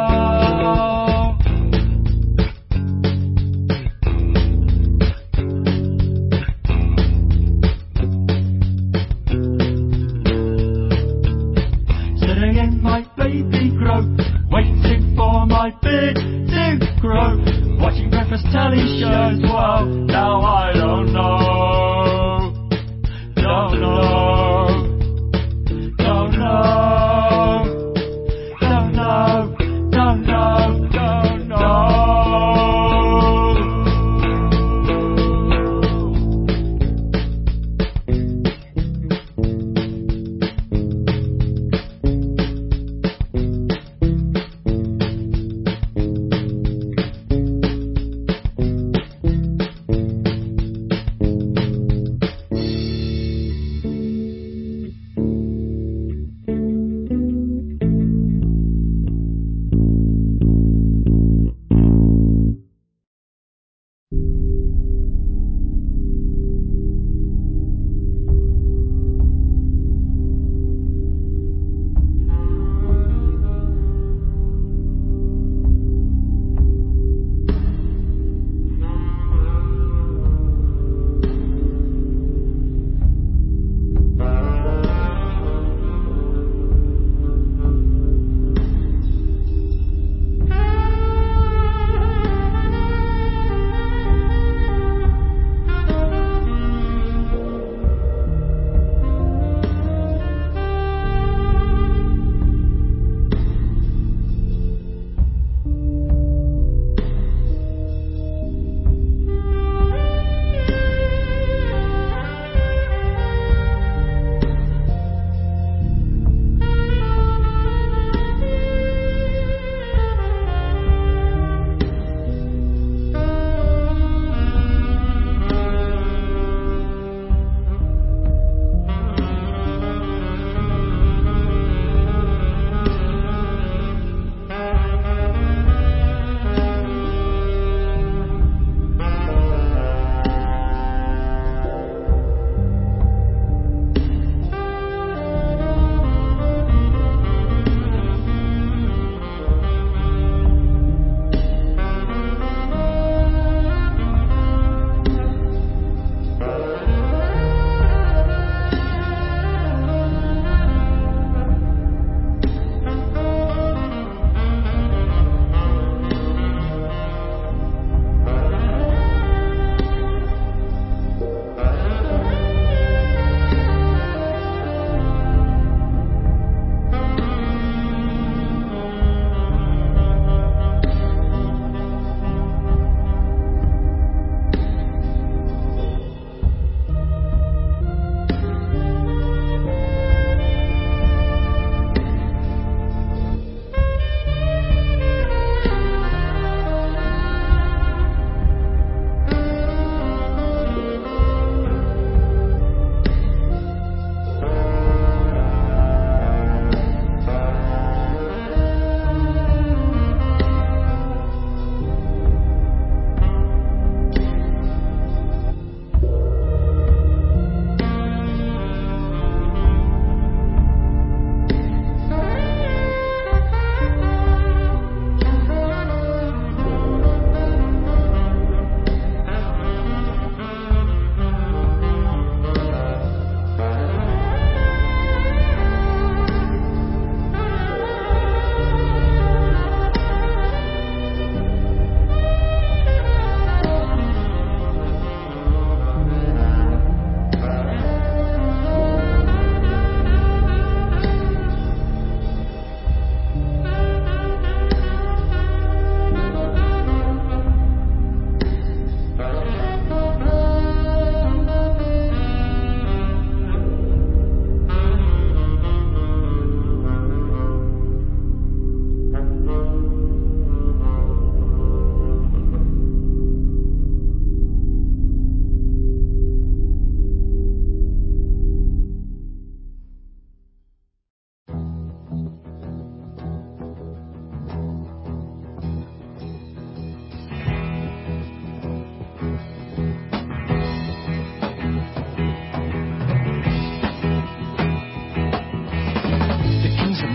Speaker 2: Sitting in my baby grow, waiting for my beard to grow. Watching breakfast telly shows, well, now I don't know. Don't know. Don't know. Don't know. Don't know. Don't know.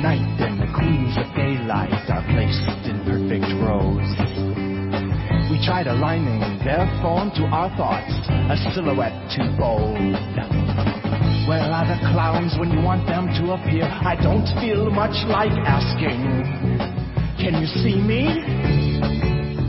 Speaker 6: night and the queens of daylight are placed in perfect rows. We tried aligning their form to our thoughts, a silhouette too bold. Where are the clowns when you want them to appear? I don't feel much like asking. Can you see me?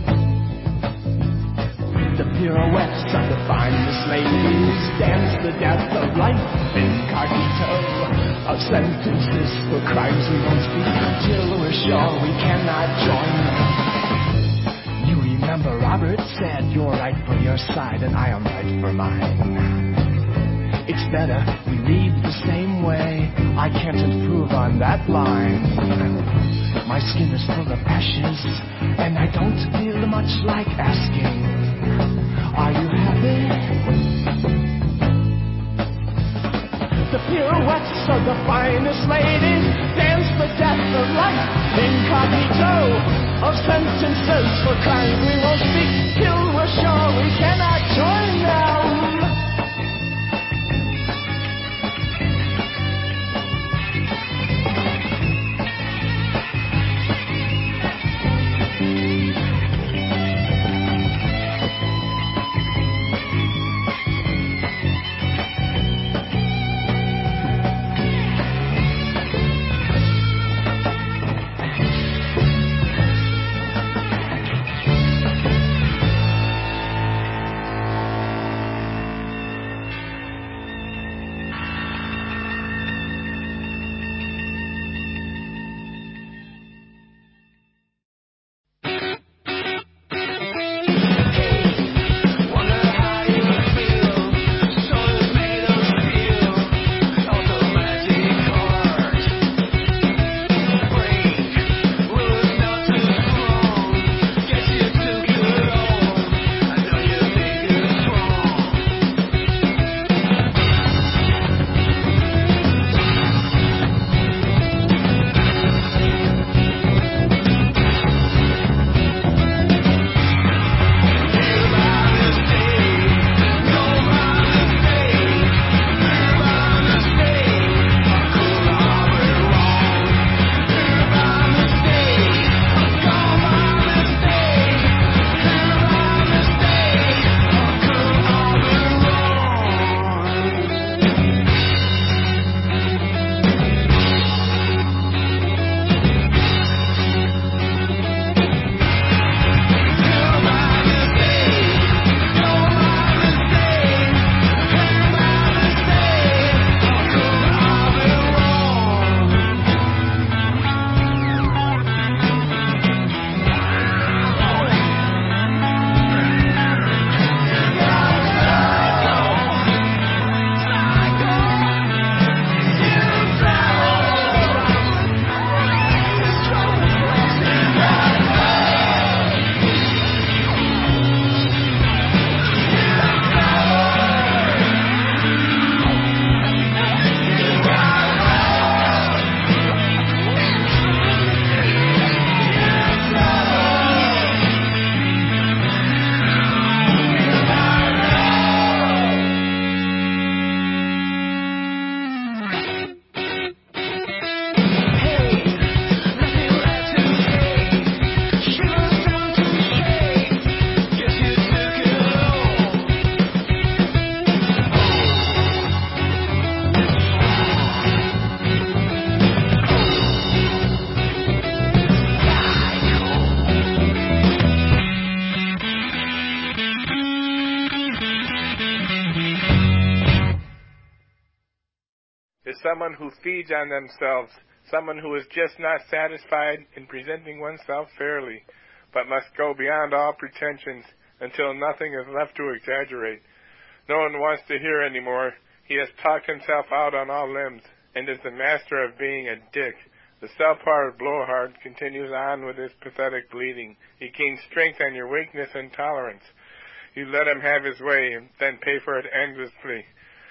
Speaker 6: The pirouettes of the finest ladies dance the death of life incognito, of sentences for crimes we won't speak till we're sure we cannot join them. You remember Robert said you're right for your side and I am right for mine. It's better we leave the same way. I can't improve on that line. My skin is full of ashes and I don't feel much like asking. Are you happy? The pirouettes of the finest ladies dance the death of life incognito, of sentences for crimes we won't speak till we're sure we cannot join them.
Speaker 8: is someone who feeds on themselves, someone who is just not satisfied in presenting oneself fairly, but must go beyond all pretensions until nothing is left to exaggerate. No one wants to hear anymore. He has talked himself out on all limbs, and is the master of being a dick. The self-powered blowhard continues on with his pathetic bleating. He gains strength on your weakness and tolerance. You let him have his way, and then pay for it endlessly.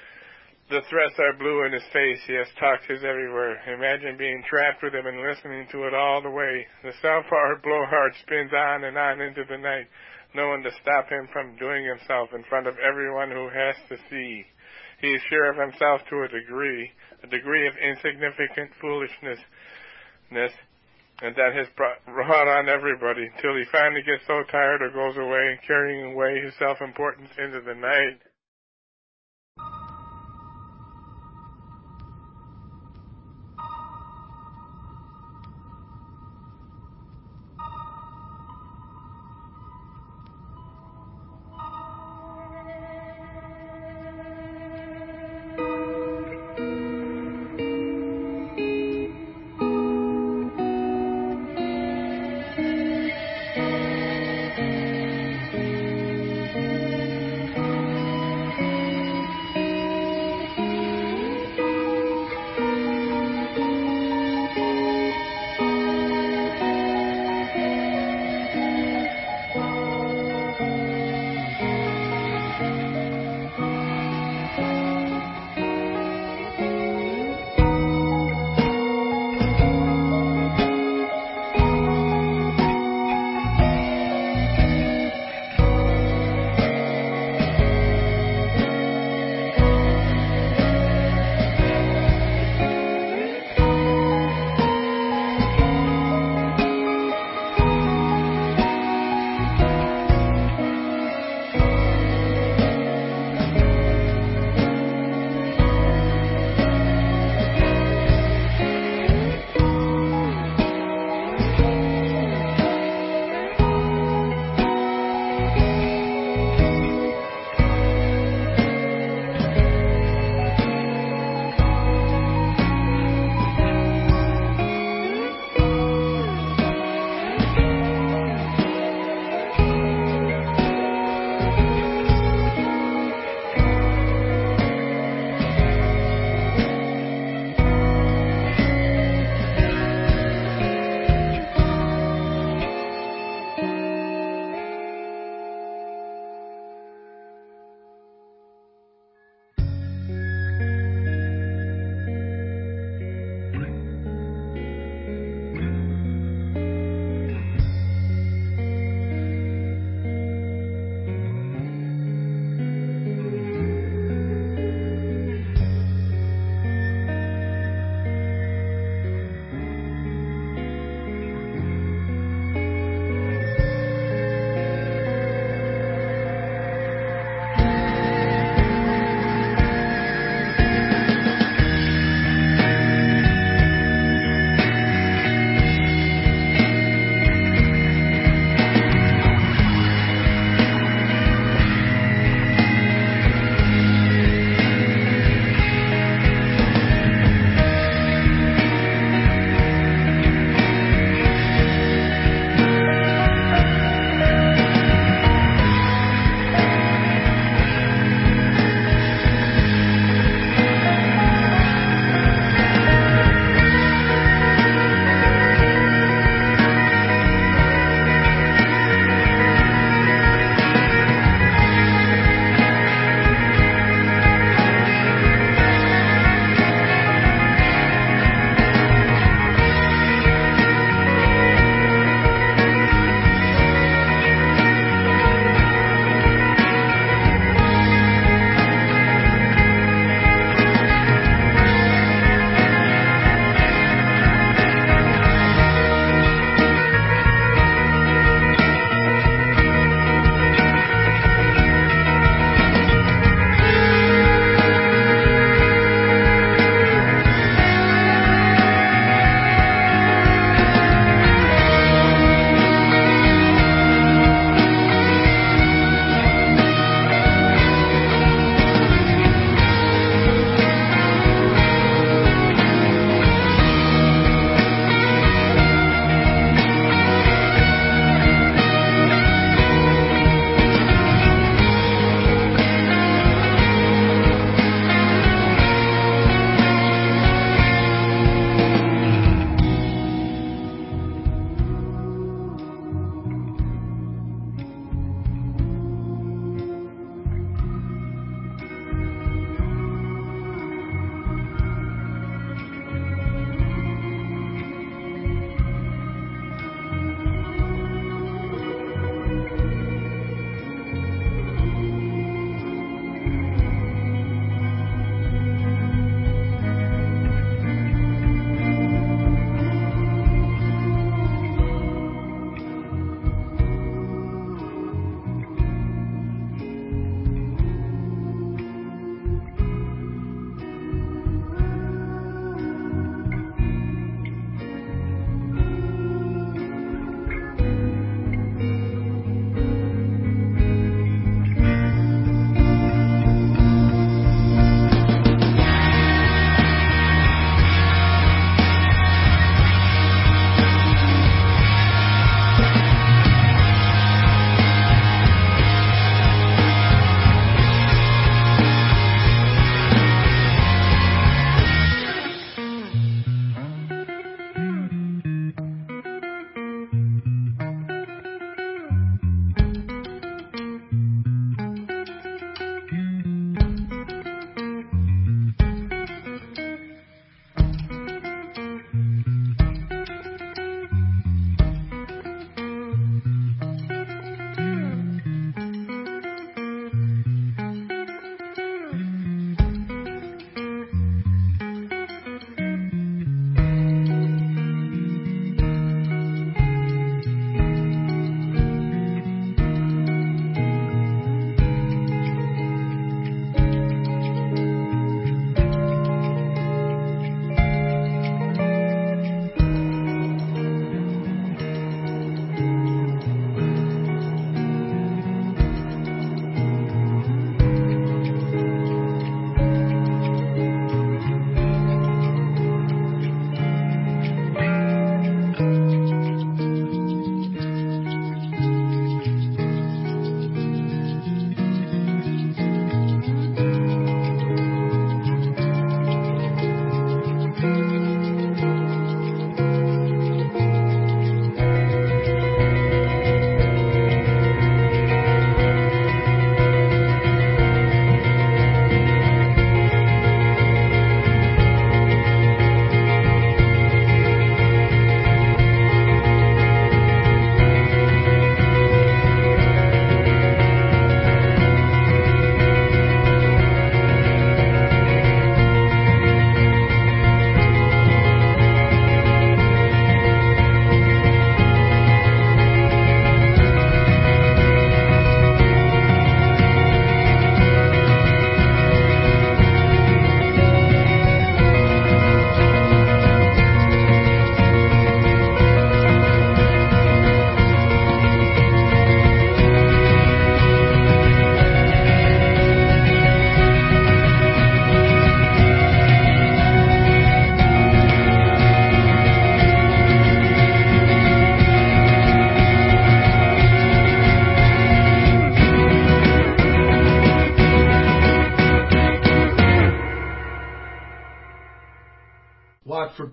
Speaker 8: The threats are blue in his face. He has talked his everywhere. Imagine being trapped with him and listening to it all the way. The self-powered blowhard spins on and on into the night. No one to stop him from doing himself in front of everyone who has to see. He is sure of himself to a degree of insignificant foolishness. and that has brought on everybody till he finally gets so tired or goes away, carrying away his self-importance into the night.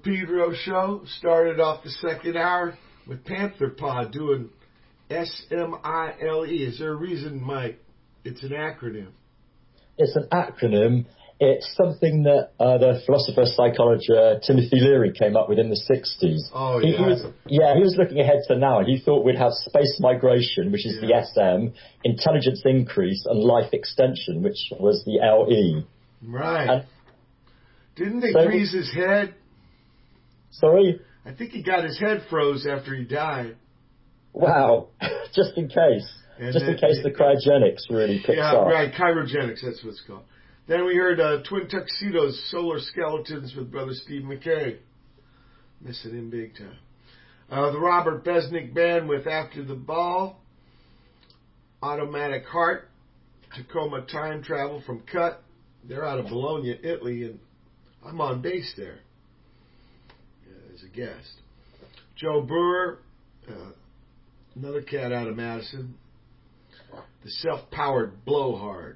Speaker 1: Pedro Show. Started off the second hour with Panther Pod doing SMILE. Is there a reason, Mike? It's an acronym.
Speaker 3: It's an acronym. It's something that the philosopher psychologist Timothy Leary came up with in the 60s.
Speaker 1: Oh,
Speaker 3: yeah. He was looking ahead to now. He thought we'd have space migration, which is the SM, intelligence increase, and life extension, which was the LE.
Speaker 1: Right.
Speaker 3: And
Speaker 1: didn't they
Speaker 3: so,
Speaker 1: freeze his head?
Speaker 3: Sorry?
Speaker 1: I think he got his head froze after he died.
Speaker 3: Wow. Just in case.
Speaker 1: And
Speaker 3: Just in case the cryogenics really picks up.
Speaker 1: Yeah, right. Chirogenics, that's what it's called. Then we heard Twin Tuxedos, Solar Skeletons with Brother Steve McKay. Missing him big time. The Robert Besnick Band with After the Ball. Automatic Heart. Tacoma Time Travel from Cut. They're out of Bologna, Italy, and I'm on bass there as a guest. Joe Brewer, another cat out of Madison. The Self-Powered Blowhard.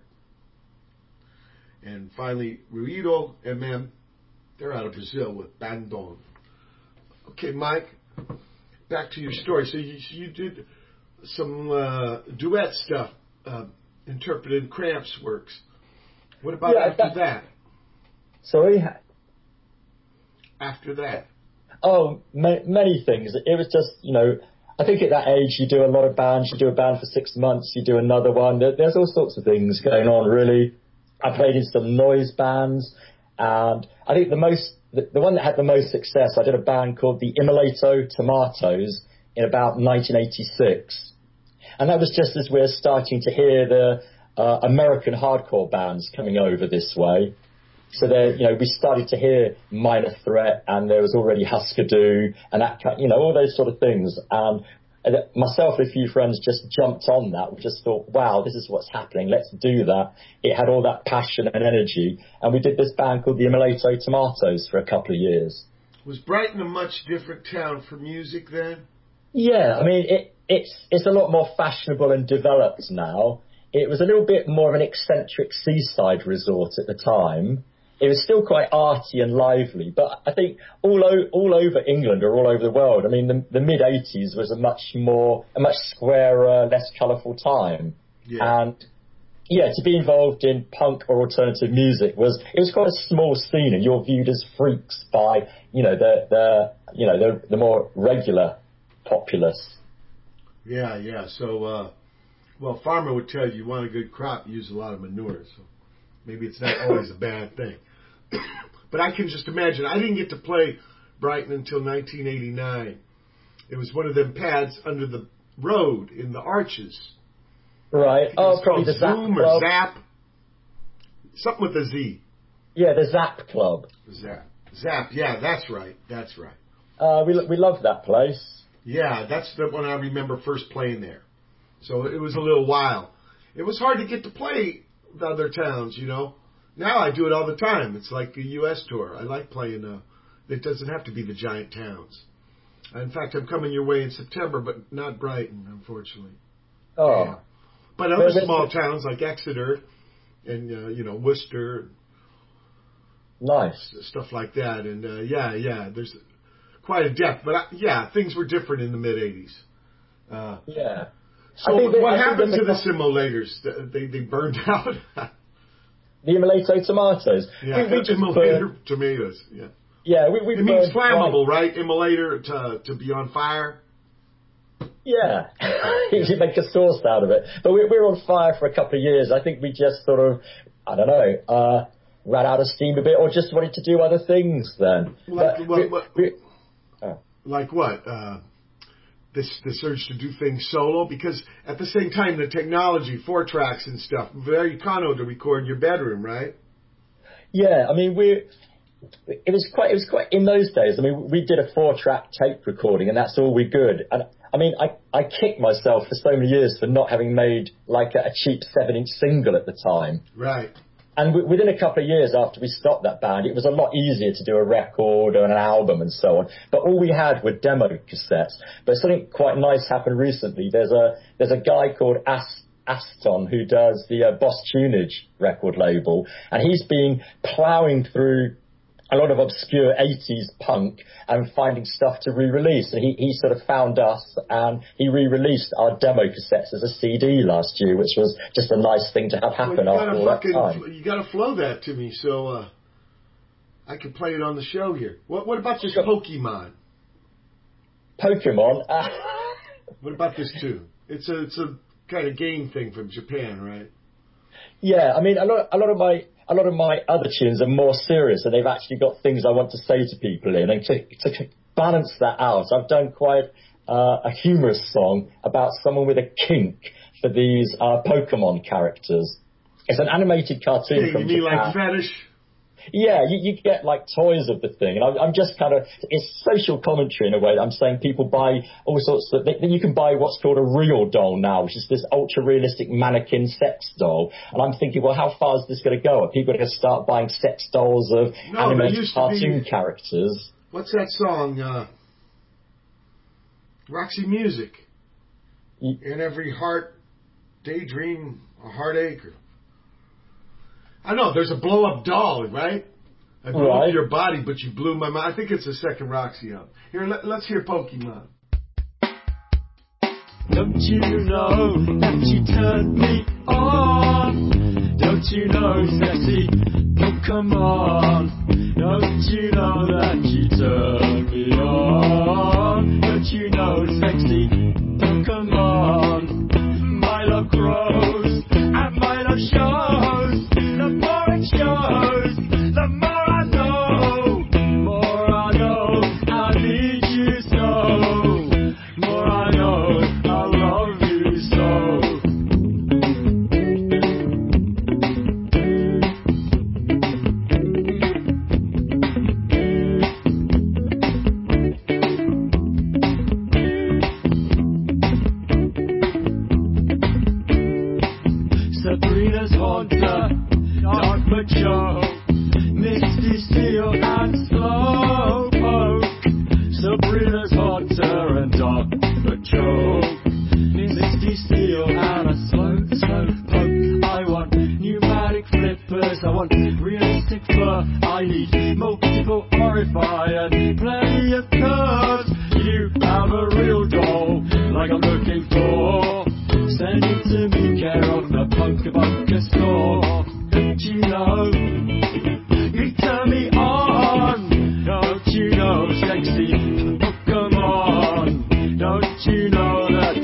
Speaker 1: And finally, Ruido MM, they're out of Brazil with Bandon. Okay, Mike, back to your story. So you did some duet stuff, interpreted Cramps works. What about after that?
Speaker 3: Sorry?
Speaker 1: After that?
Speaker 3: Oh, many things. It was just, I think at that age you do a lot of bands. You do a band for 6 months, you do another one. There's all sorts of things going on, really. I played in some noise bands, and I think the one that had the most success, I did a band called the Immolato Tomatoes in about 1986. And that was just as we're starting to hear the American hardcore bands coming over this way. So there, we started to hear Minor Threat, and there was already Husker Du, and that, all those sort of things. And myself and a few friends just jumped on that. We just thought, wow, this is what's happening. Let's do that. It had all that passion and energy. And we did this band called the Immolato Tomatoes for a couple of years.
Speaker 1: Was Brighton a much different town for music then?
Speaker 3: Yeah, I mean, it's a lot more fashionable and developed now. It was a little bit more of an eccentric seaside resort at the time. It was still quite arty and lively, but I think all over England or all over the world, I mean, the mid-'80s was a much squarer, less colourful time.
Speaker 1: Yeah.
Speaker 3: And, to be involved in punk or alternative music was quite a small scene, and you're viewed as freaks by, the more regular populace.
Speaker 1: Yeah. So, farmer would tell you want a good crop, use a lot of manure, so maybe it's not always a bad thing. But I can just imagine. I didn't get to play Brighton until 1989. It was one of them pads under the road in the Arches.
Speaker 3: Right. Oh, probably the Zap
Speaker 1: Zoom
Speaker 3: Club.
Speaker 1: or Zap. Something with a Z.
Speaker 3: Yeah, the Zap Club.
Speaker 1: Zap. Yeah, that's right.
Speaker 3: We love that place.
Speaker 1: Yeah, that's the one I remember first playing there. So it was a little while. It was hard to get to play the other towns, Now I do it all the time. It's like a U.S. tour. I like playing. It doesn't have to be the giant towns. In fact, I'm coming your way in September, but not Brighton, unfortunately.
Speaker 3: Oh.
Speaker 1: Yeah. But other small towns like Exeter and, Worcester.
Speaker 3: Nice.
Speaker 1: Stuff like that. And, there's quite a depth. But, things were different in the mid-'80s.
Speaker 3: Yeah.
Speaker 1: So what happened to the simulators? They burned out?
Speaker 3: The Immolato Tomatoes.
Speaker 1: Yeah, Immolator tomatoes. Yeah.
Speaker 3: Yeah, we
Speaker 1: it means flammable, right? Immolator to be on fire.
Speaker 3: Yeah, you make a sauce out of it. But we were on fire for a couple of years. I think we just sort of, ran out of steam a bit, or just wanted to do other things then.
Speaker 1: Like what? This urge to do things solo, because at the same time the technology, 4 tracks and stuff, very econo to record in your bedroom, right?
Speaker 3: Yeah, I mean it was quite in those days. I mean, we did a 4-track tape recording, and that's all we could. And I mean, I kicked myself for so many years for not having made like a cheap 7-inch single at the time.
Speaker 1: Right.
Speaker 3: And within a couple of years after we stopped that band, it was a lot easier to do a record or an album and so on. But all we had were demo cassettes. But something quite nice happened recently. There's a guy called Aston who does the Boss Tunage record label, and he's been ploughing through a lot of obscure 80s punk and finding stuff to re-release. And he sort of found us and he re-released our demo cassettes as a CD last year, which was just a nice thing to have happen after all that time.
Speaker 1: You got to flow that to me so I can play it on the show here. What about this Pokemon?
Speaker 3: Pokemon?
Speaker 1: What about this tune? It's a kind of game thing from Japan, right?
Speaker 3: Yeah, I mean, a lot of my other tunes are more serious, and they've actually got things I want to say to people in. And to balance that out, I've done quite a humorous song about someone with a kink for these Pokemon characters. It's an animated cartoon from
Speaker 1: you mean
Speaker 3: Japan.
Speaker 1: like fetish?
Speaker 3: Yeah, you get like toys of the thing, and I'm just kind of, it's social commentary in a way. I'm saying people buy all sorts of, then you can buy what's called a real doll now, which is this ultra realistic mannequin sex doll. And I'm thinking, well, how far is this going to go? Are people going to start buying sex dolls of animated cartoon characters?
Speaker 1: What's that song? Roxy Music. In every heart, daydream, a heartache. I know, there's a blow-up doll, right? I blew up your body, but you blew my mind. I think it's the second Roxy album. Here, let's hear Pokemon.
Speaker 2: Don't you know that you turned me on? Don't you know, sexy Pokemon? Don't you know that you turned me on? Don't you know, sexy Pokemon? My love grows and my love shows. The more it shows, the more I know. More I know, I need you so. More I know, I love you so. Sabrina's haunter, Dark Patrol, Misty Steel and Slowpoke. Sabrina's haunter and Dark Patrol, Misty Steel and a Slowpoke. I want pneumatic flippers, I want realistic fur, I need multiple orify and plenty of curves. You have a real doll, like I'm looking for. Send it to me, care of the Pokebunker store. Don't you know, you turn me on. Don't you know, sexy Pokemon? Don't you know that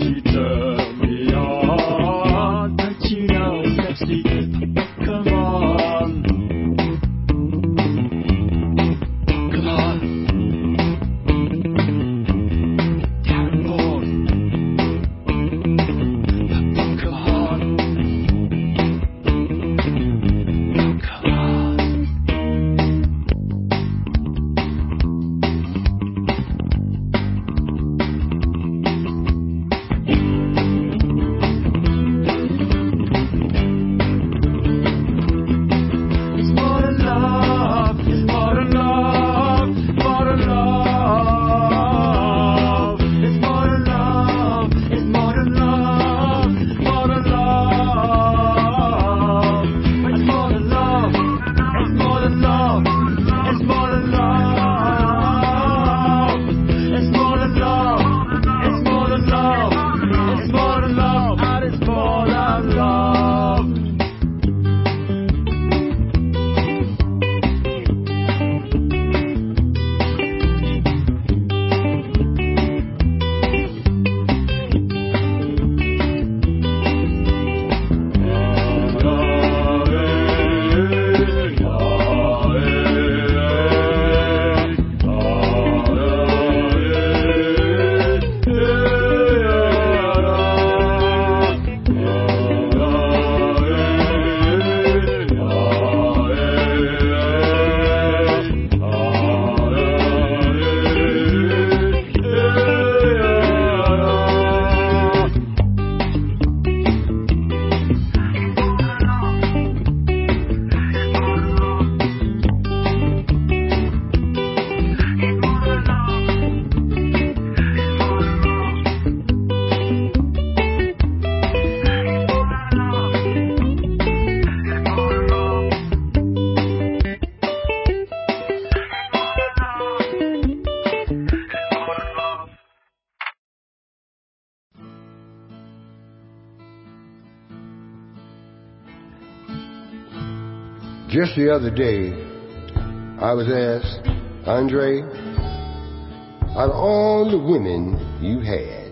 Speaker 9: Just the other day, I was asked, Andre, out of all the women you had,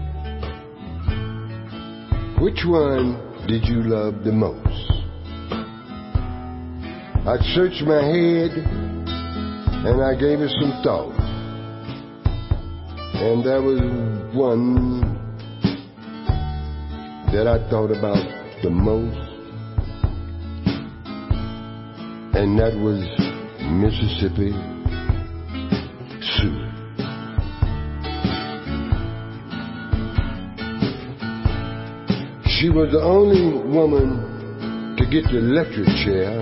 Speaker 9: which one did you love the most? I searched my head and I gave it some thought. And there was one that I thought about the most, and that was Mississippi Sue. She was the only woman to get the electric chair.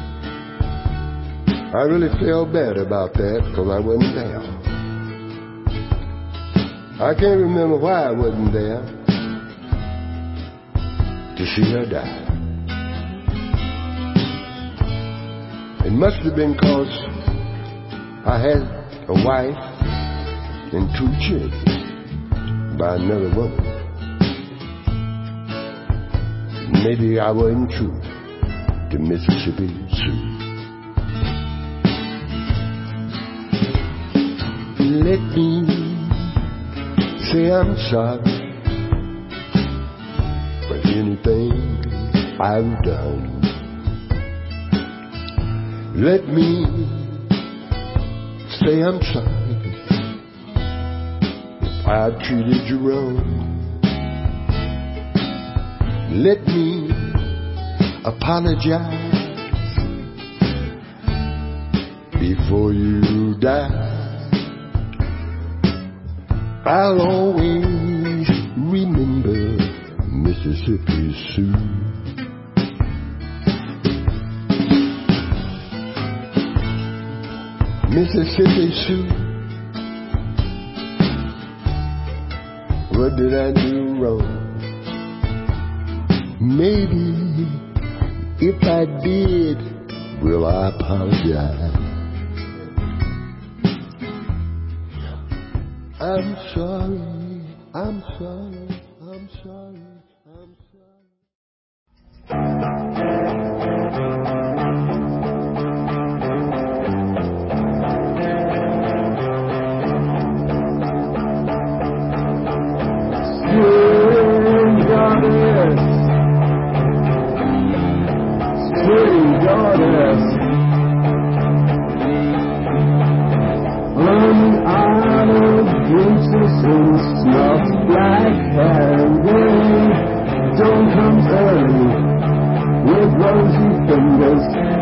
Speaker 9: I really felt bad about that because I wasn't there. I can't remember why I wasn't there to see her die. It must have been because I had a wife and 2 children by another woman. Maybe I wasn't true to Mississippi Sue. Let me say I'm sorry for anything I've done. Let me say I'm sorry if I've treated you wrong. Let me apologize before you die. I'll always remember Mississippi Sue. Mississippi Sue, what did I do wrong? Maybe if I did, will I apologize? I'm sorry, I'm sorry, I'm sorry, I'm sorry.
Speaker 6: Sweet goddess, running out of juices and snuff black candy. Dawn comes early with rosy fingers.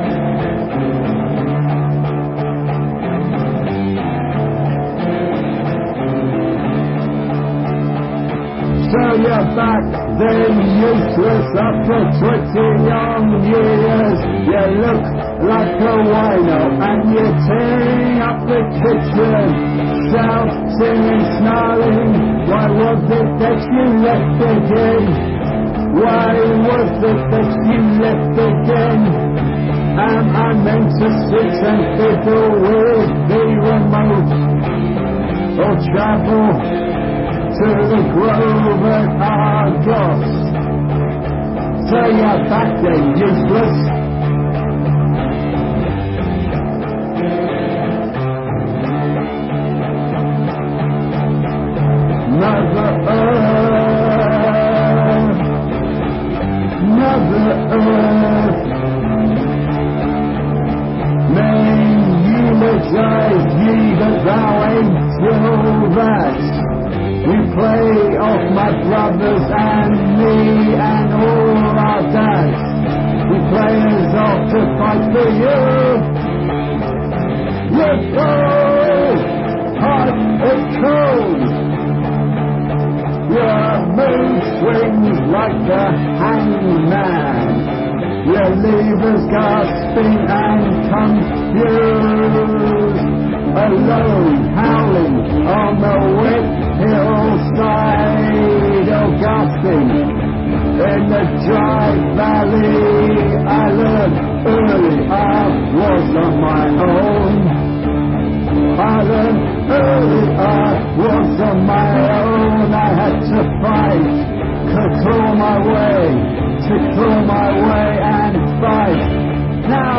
Speaker 6: Turn your back, then useless after 20 young years. You look like a wino and you're tearing up the kitchen. Shouting and snarling, why was it that you left again? Why was it that you left again? Am I meant to sit and fiddle with the remote or travel to the grove at Argos? Turn your back then, useless. Mother Earth, Mother Earth, may eulogize ye, but thou ain't till that. We play off my brothers and me and all our dads. We play us off to fight for you. Let's go! Hot and cold. Your mood swings like a hangman. Your levers gasping and confused. Alone, howling on the wet hillside, oh gasping in the dry valley. I learned early I was on my own. I learned early I was on my own. I had to fight, to claw my way and fight. Now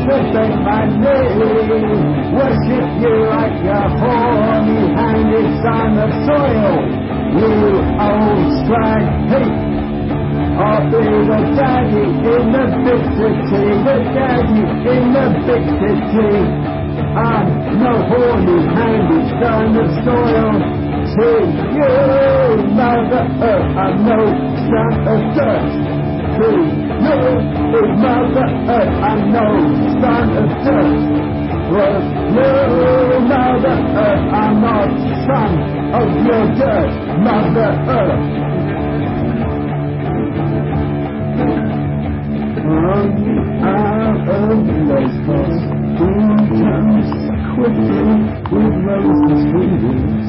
Speaker 10: respect my name. Worship you like a horny-handed son of soil. You old strike, hey! I'll be the daddy in the big city, the daddy in the big city. I'm no horny-handed son of soil. To you, Mother Earth, I'm no son of dirt. To you, Mother Earth, I'm no son of dirt. Well, you, Mother Earth, I'm not son of your dirt, Mother Earth. Out of Lesbos, who comes quickly with roses fingers.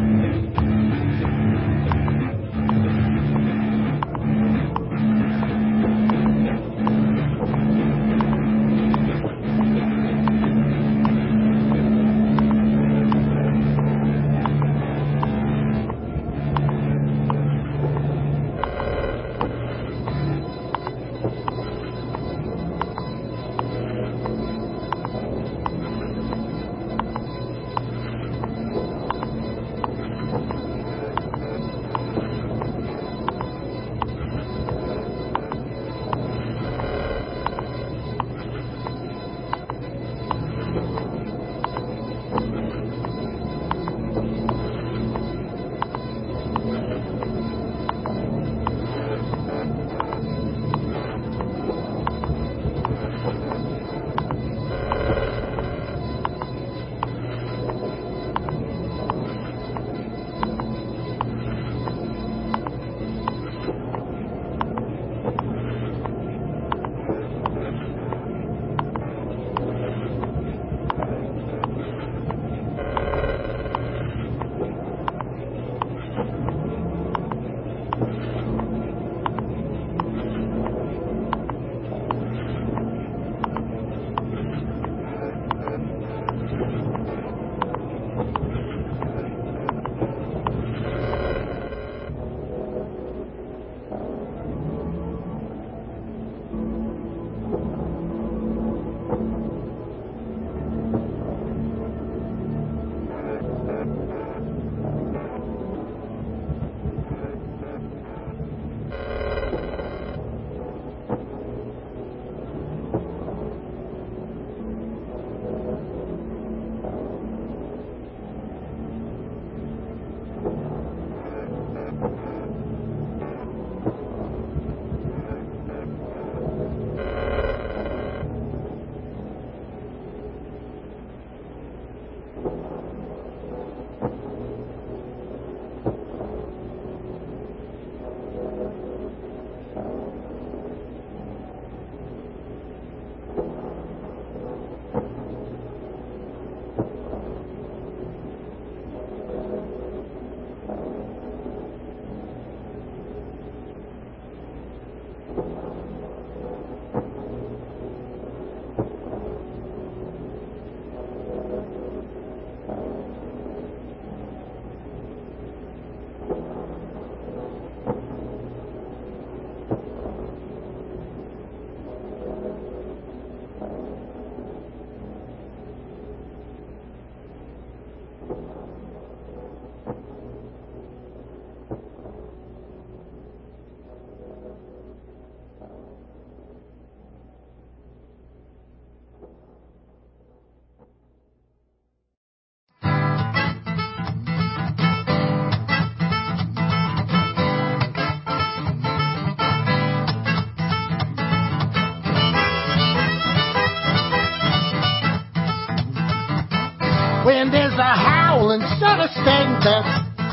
Speaker 11: Wind is a howling, shut a stank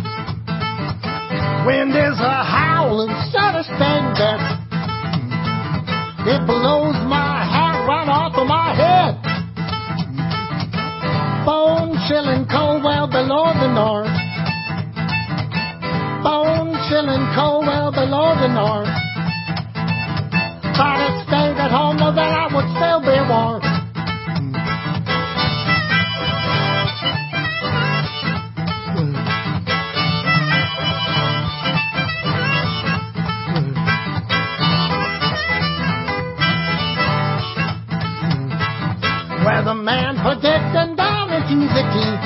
Speaker 11: Wind is a howling, shut a stank It blows my hat right off of my head. Bone chilling cold well below the north. Bone chilling cold well below the north. Try to stay at home, well then I would still be warm. predicting down into the teeth.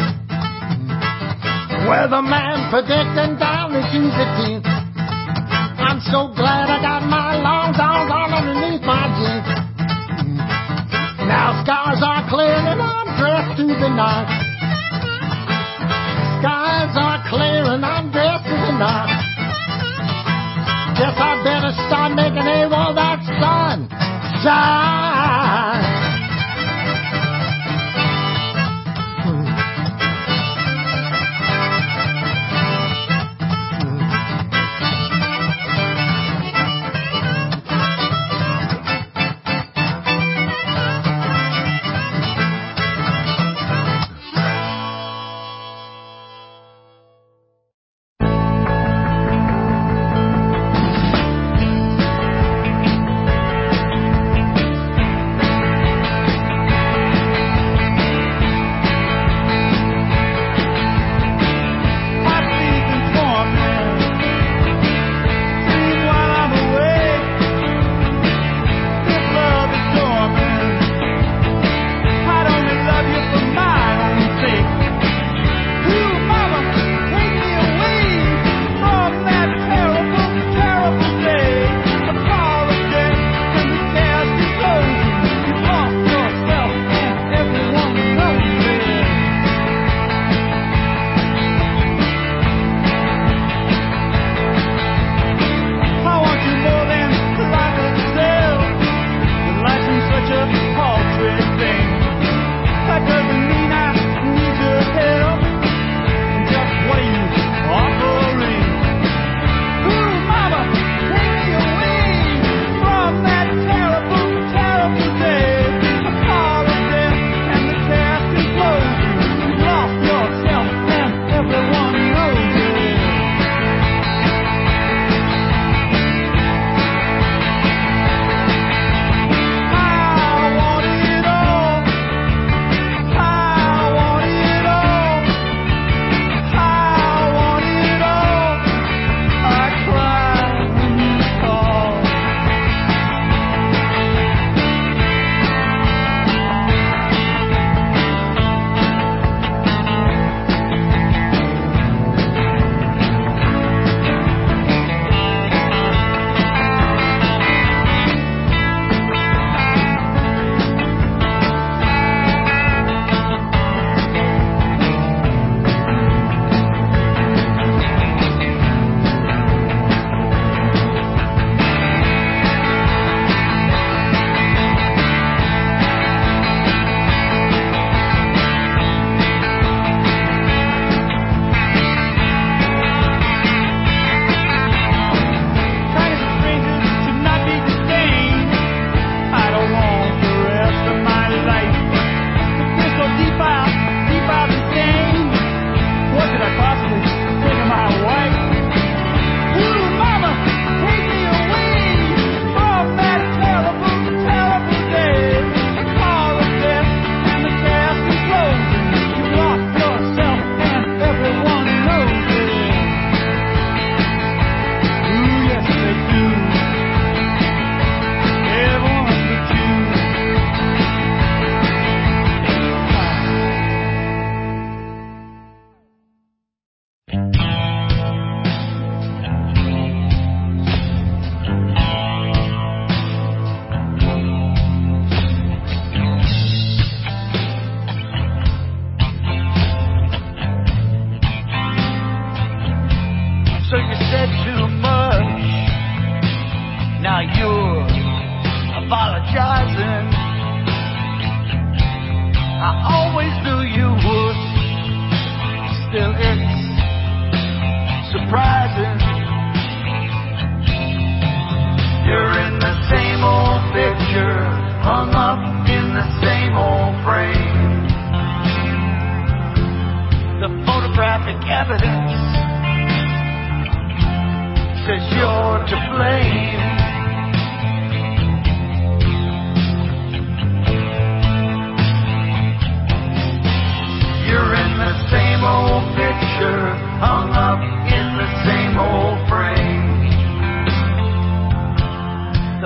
Speaker 11: Weatherman predicting down into the teeth. I'm so glad I got my long johns on underneath my jeans. Now skies are clear and I'm dressed to the nines. Skies are clear and I'm dressed to the nines. Guess I better start making hay while that sun shines.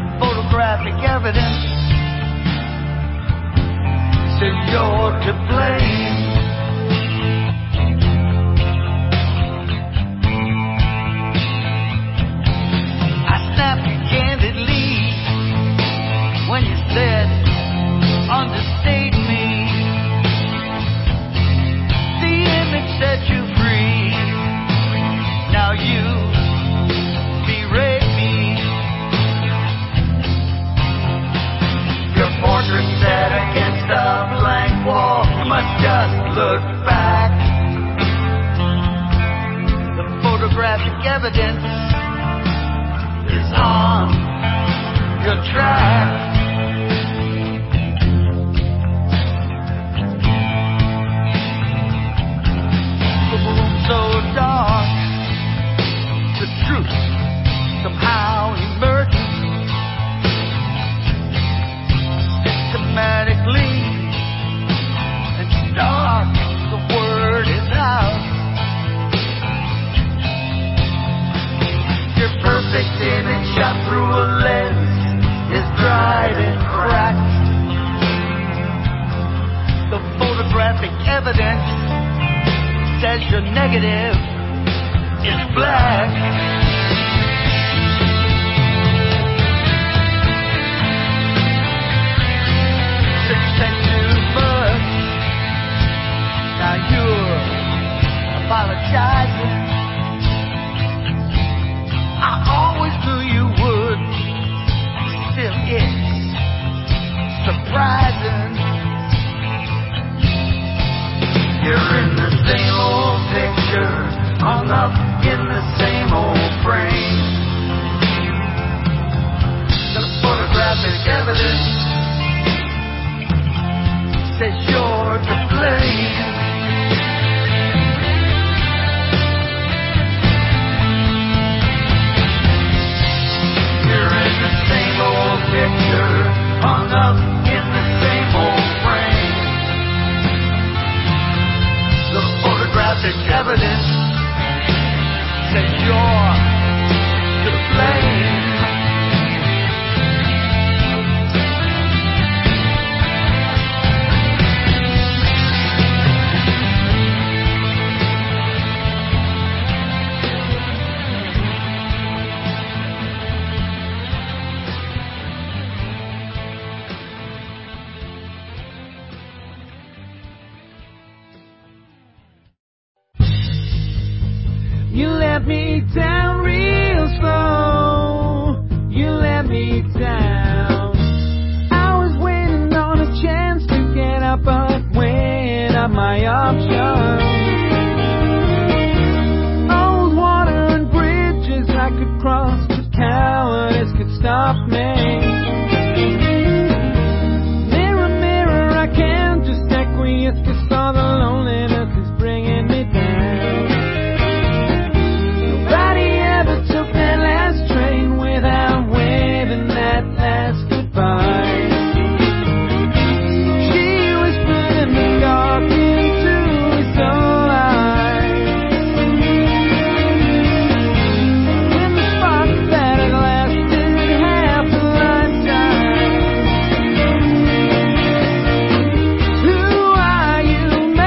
Speaker 12: photographic evidence says you're to blame.
Speaker 6: look back. The photographic evidence is on your track. The room so dark, the truth somehow emerges systematically and stark. The word is out. Your perfect image shot through a lens is dried and cracked. The photographic evidence says your negative is black. Too much. Now you're apologizing. I always knew you would. Still, it's surprising. You're in the same old picture, hung up in the same old frame. The photographic evidence says you're to blame. You're in the same old picture, hung up in the same old frame. The photographic evidence says you're to blame.
Speaker 12: You let me down real slow. You let me down. I was waiting on a chance to get up, but weighing up my options. Old water and bridges I could cross, but cowardice could stop me. Mirror, mirror, I can't just acquiesce, 'cause all the loneliness is bringing me down. Took that last train without waving that last goodbye. She whispered in the dark into his own eyes. In the spark that had lasted half a lifetime. Who are you, man?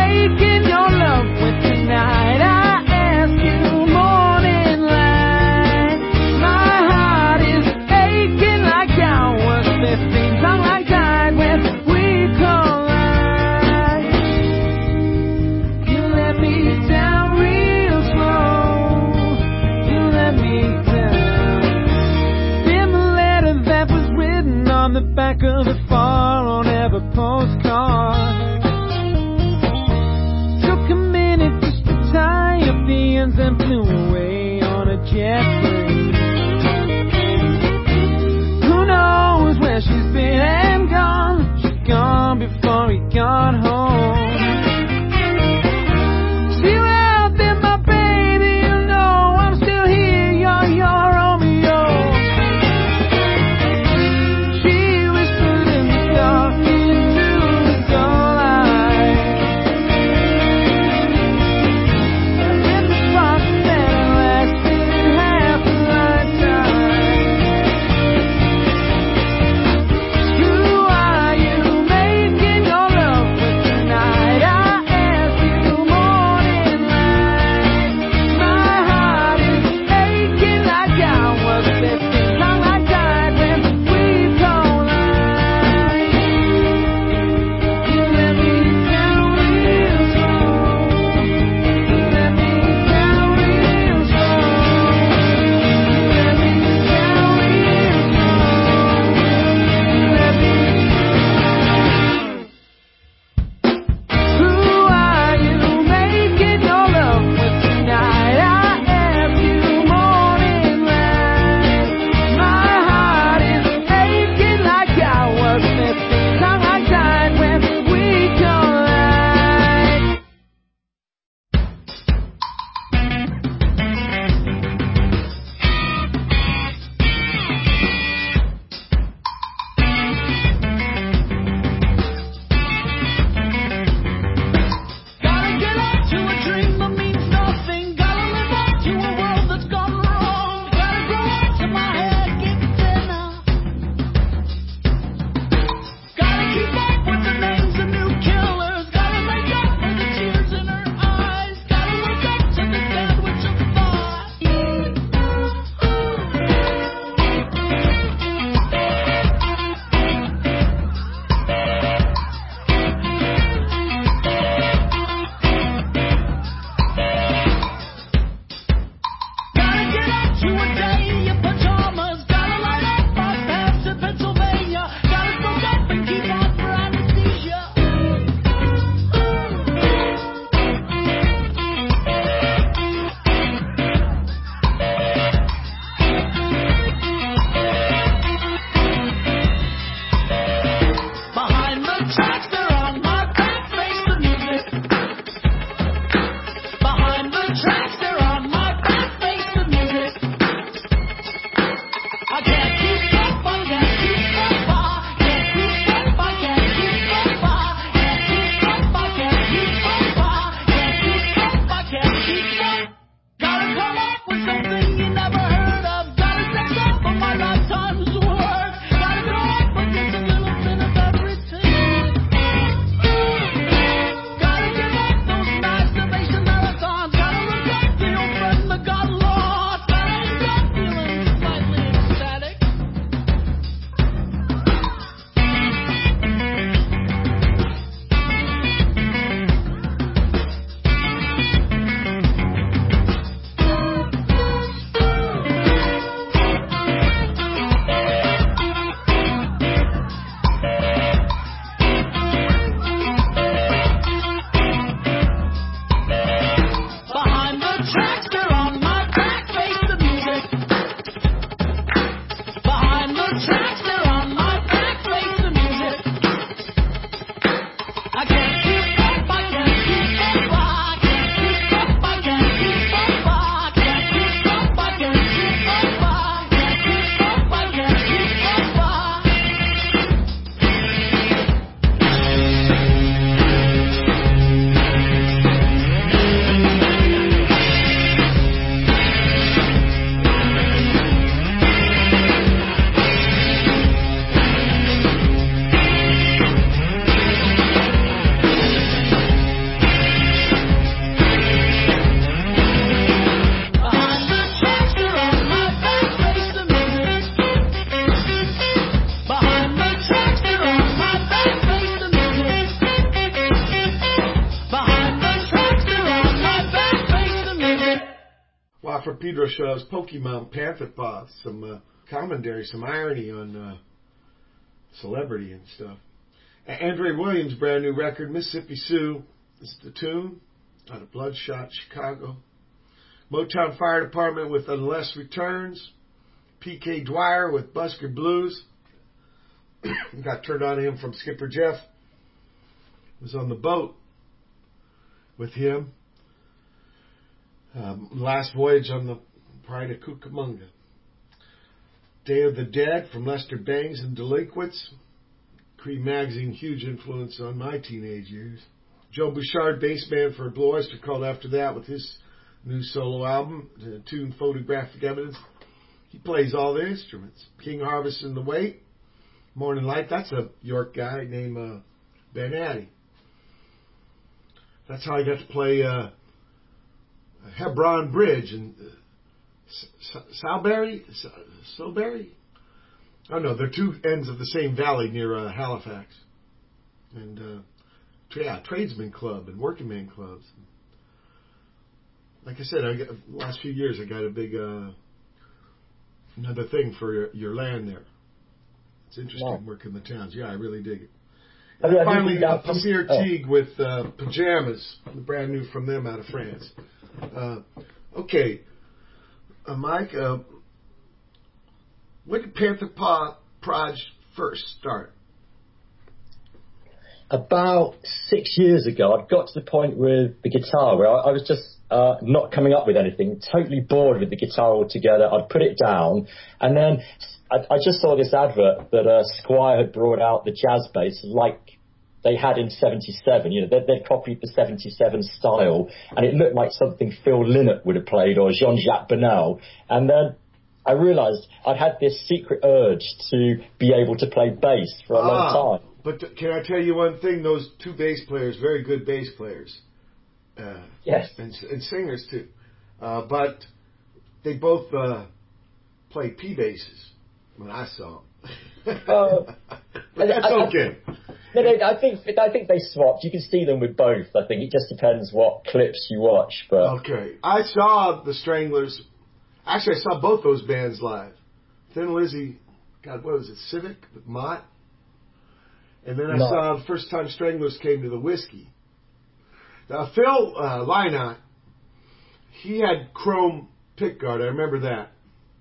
Speaker 1: Watt from Pedro shows Pokemon Panther Paw, some commentary, some irony on celebrity and stuff. Andre Williams' brand new record, Mississippi Sue, is the tune, out of Bloodshot, Chicago. Motown Fire Department with Unless returns. P.K. Dwyer with Busker Blues. Got turned on to him from Skipper Jeff. Was on the boat with him. Last voyage on the Pride of Cucamonga. Day of the Dead from Lester Bangs and Delinquents. Creed Magazine, huge influence on my teenage years. Joe Bouchard, bass man for Blue Oyster Cult after that with his new solo album, the tune Photographic Evidence. He plays all the instruments. King Harvest and the Wait. Morning Light, that's a York guy named Ben Addy. That's how I got to play Hebron Bridge and Salisbury? Oh no, they're two ends of the same valley near Halifax. And tradesman club and working man clubs. Like I said, last few years I got a big another thing for your land there. It's interesting working the towns. Yeah, I really dig it. And finally, Pamir Teague with Pajamas, brand new from them out of France. Okay, Mike, when did Panther Paw Proj first start?
Speaker 3: About 6 years ago, I'd got to the point with the guitar where I was just not coming up with anything, totally bored with the guitar altogether. I'd put it down, and then I just saw this advert that Squire had brought out the jazz bass like they had in 77. You know, they'd copied the 77 style, and it looked like something Phil Lynott would have played or Jean-Jacques Bernal. And then I realised I'd had this secret urge to be able to play bass for a long time.
Speaker 1: But can I tell you one thing? Those two bass players, very good bass players.
Speaker 3: Yes.
Speaker 1: And singers, too. But they both played P basses when I saw them. But that's okay.
Speaker 3: I think they swapped. You can see them with both. I think it just depends what clips you watch. But
Speaker 1: okay. I saw the Stranglers. Actually, I saw both those bands live. Thin Lizzy, God, what was it, Civic with Mott? And then I saw the first time Stranglers came to the Whiskey. Now, Phil Lynott, he had chrome pickguard. I remember that.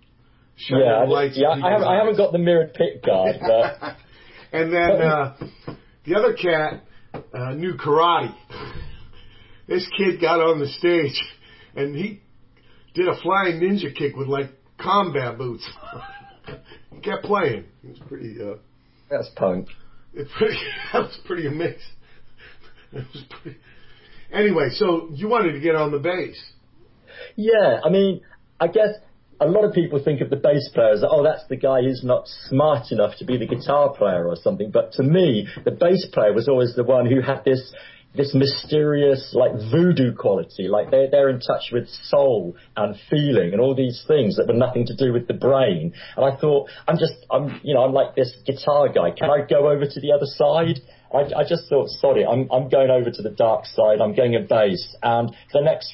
Speaker 3: I haven't got the mirrored pickguard. But
Speaker 1: and then the other cat knew karate. This kid got on the stage and he did a flying ninja kick with like combat boots. He kept playing. He was pretty.
Speaker 3: That's punk.
Speaker 1: That was pretty amazing. It was pretty. Anyway, so you wanted to get on the bass.
Speaker 3: Yeah, I mean, I guess a lot of people think of the bass player as, oh, that's the guy who's not smart enough to be the guitar player or something. But to me, the bass player was always the one who had this mysterious, like, voodoo quality. Like, they're in touch with soul and feeling and all these things that were nothing to do with the brain. And I thought, I'm like this guitar guy. Can I go over to the other side? I just thought, sorry, I'm going over to the dark side. I'm getting a bass. And for the next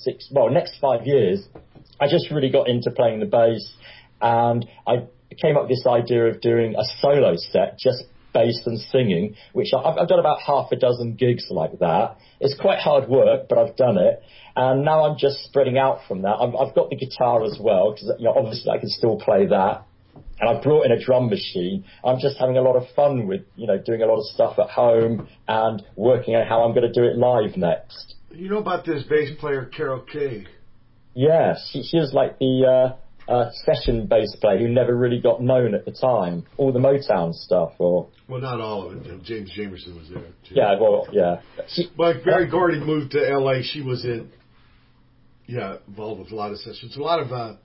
Speaker 3: 5 years, I just really got into playing the bass. And I came up with this idea of doing a solo set, just bass and singing, which I've done about half a dozen gigs like that. It's quite hard work, but I've done it. And now I'm just spreading out from that. I've got the guitar as well, because obviously I can still play that. And I brought in a drum machine. I'm just having a lot of fun with, doing a lot of stuff at home and working out how I'm going to do it live next.
Speaker 1: You know about this bass player, Carol Kaye?
Speaker 3: Yes, she was like the session bass player who never really got known at the time. All the Motown stuff, or... Well,
Speaker 1: not all of it. James Jamerson was there, too.
Speaker 3: Yeah, well, yeah.
Speaker 1: But Barry Gordy moved to L.A. She was involved with a lot of sessions. A lot of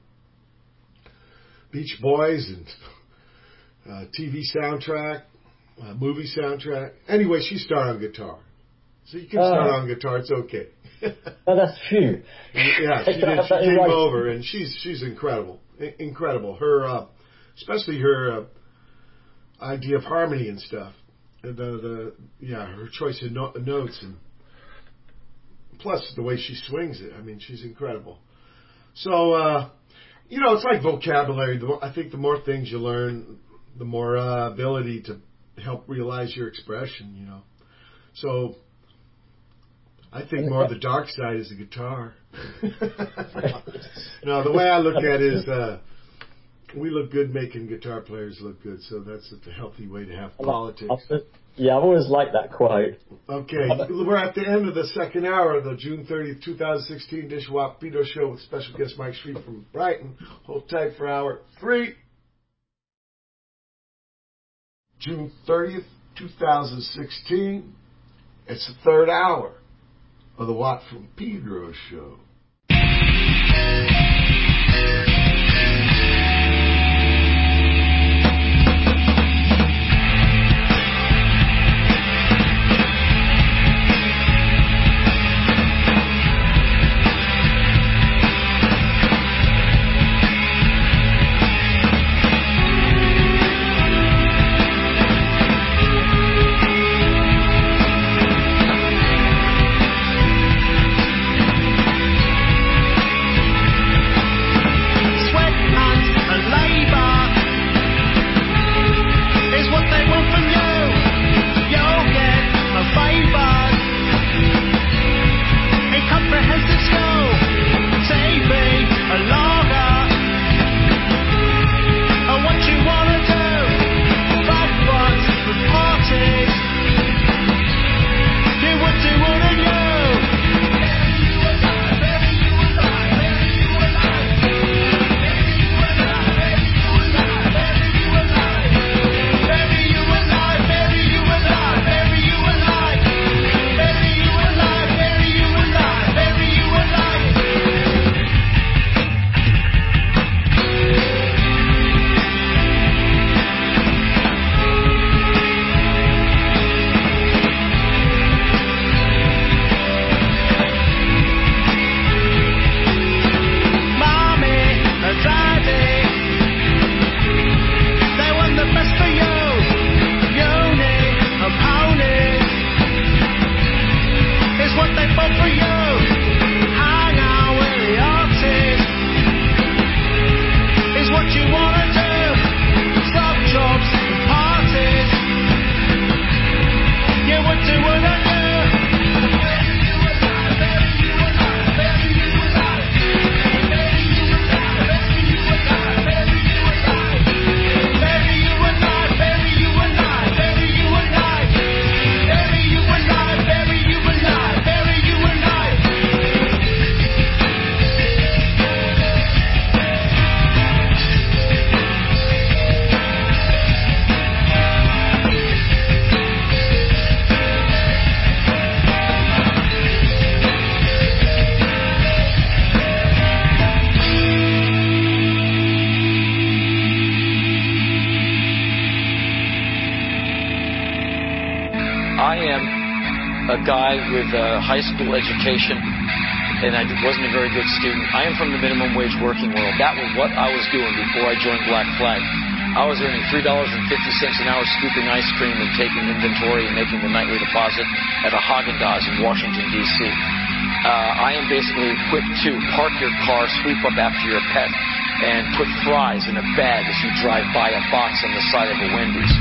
Speaker 1: Beach Boys and TV soundtrack, movie soundtrack. Anyway, she started on guitar. So you can start on guitar, it's okay.
Speaker 3: Oh, that's true.
Speaker 1: Yeah, she did. She came over, and she's incredible. Incredible. Her, especially her idea of harmony and stuff. Her choice of notes, and plus the way she swings it. I mean, she's incredible. So, it's like vocabulary. I think the more things you learn, the more ability to help realize your expression, So, I think more of the dark side is the guitar. No, the way I look at it is we look good making guitar players look good, so that's a healthy way to have politics.
Speaker 3: Yeah, I've always liked that quote.
Speaker 1: Okay, we're at the end of the second hour of the June 30th, 2016 Dishwalk Pedro Show with special guest Mike Street from Brighton. Hold tight for hour 3. June 30th, 2016. It's the third hour of the Watt from Pedro Show.
Speaker 13: Guy with a high school education, and I wasn't a very good student. I am from the minimum wage working world. That was what I was doing before I joined Black Flag. I was earning $3.50 an hour scooping ice cream and taking inventory and making the nightly deposit at a Haagen-Dazs in Washington, D.C. I am basically equipped to park your car, sweep up after your pet, and put fries in a bag as you drive by a box on the side of a Wendy's.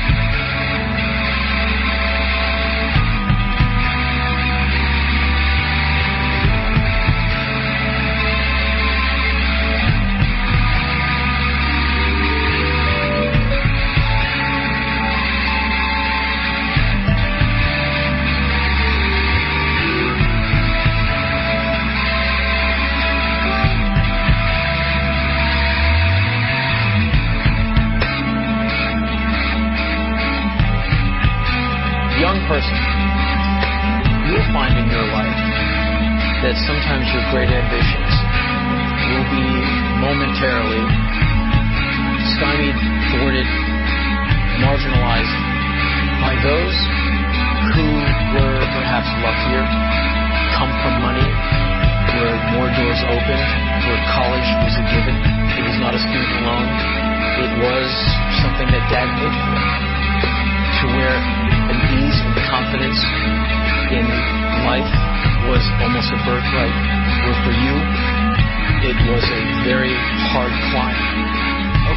Speaker 13: Sometimes your great ambitions will be momentarily stymied, thwarted, marginalized by those who were perhaps luckier, come from money, where more doors opened, where college was a given. It was not a student loan. It was something that Dad paid for. To where an ease and confidence in life was almost a birthright, where for you, it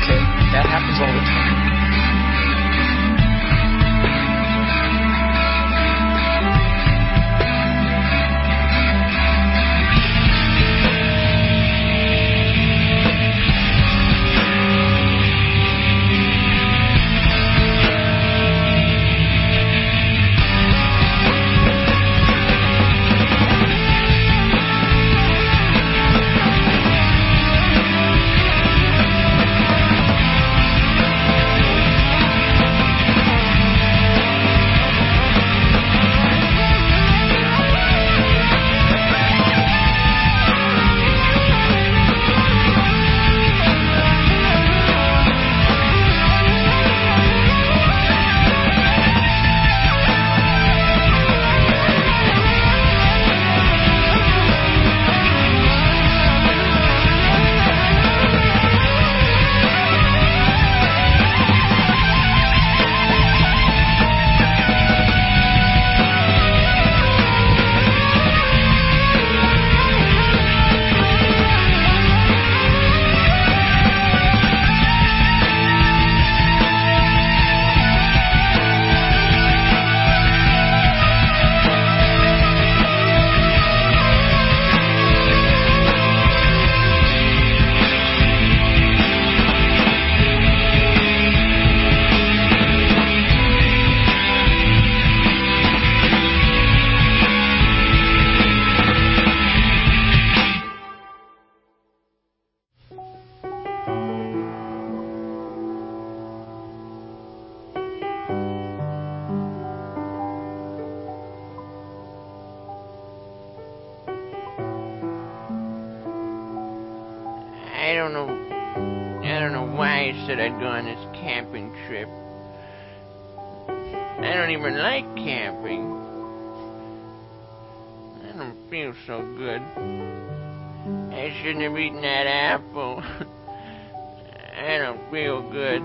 Speaker 13: okay? That happens all the time.
Speaker 14: I don't know why I said I'd go on this camping trip. I don't even like camping. I don't feel so good. I shouldn't have eaten that apple. I don't feel good.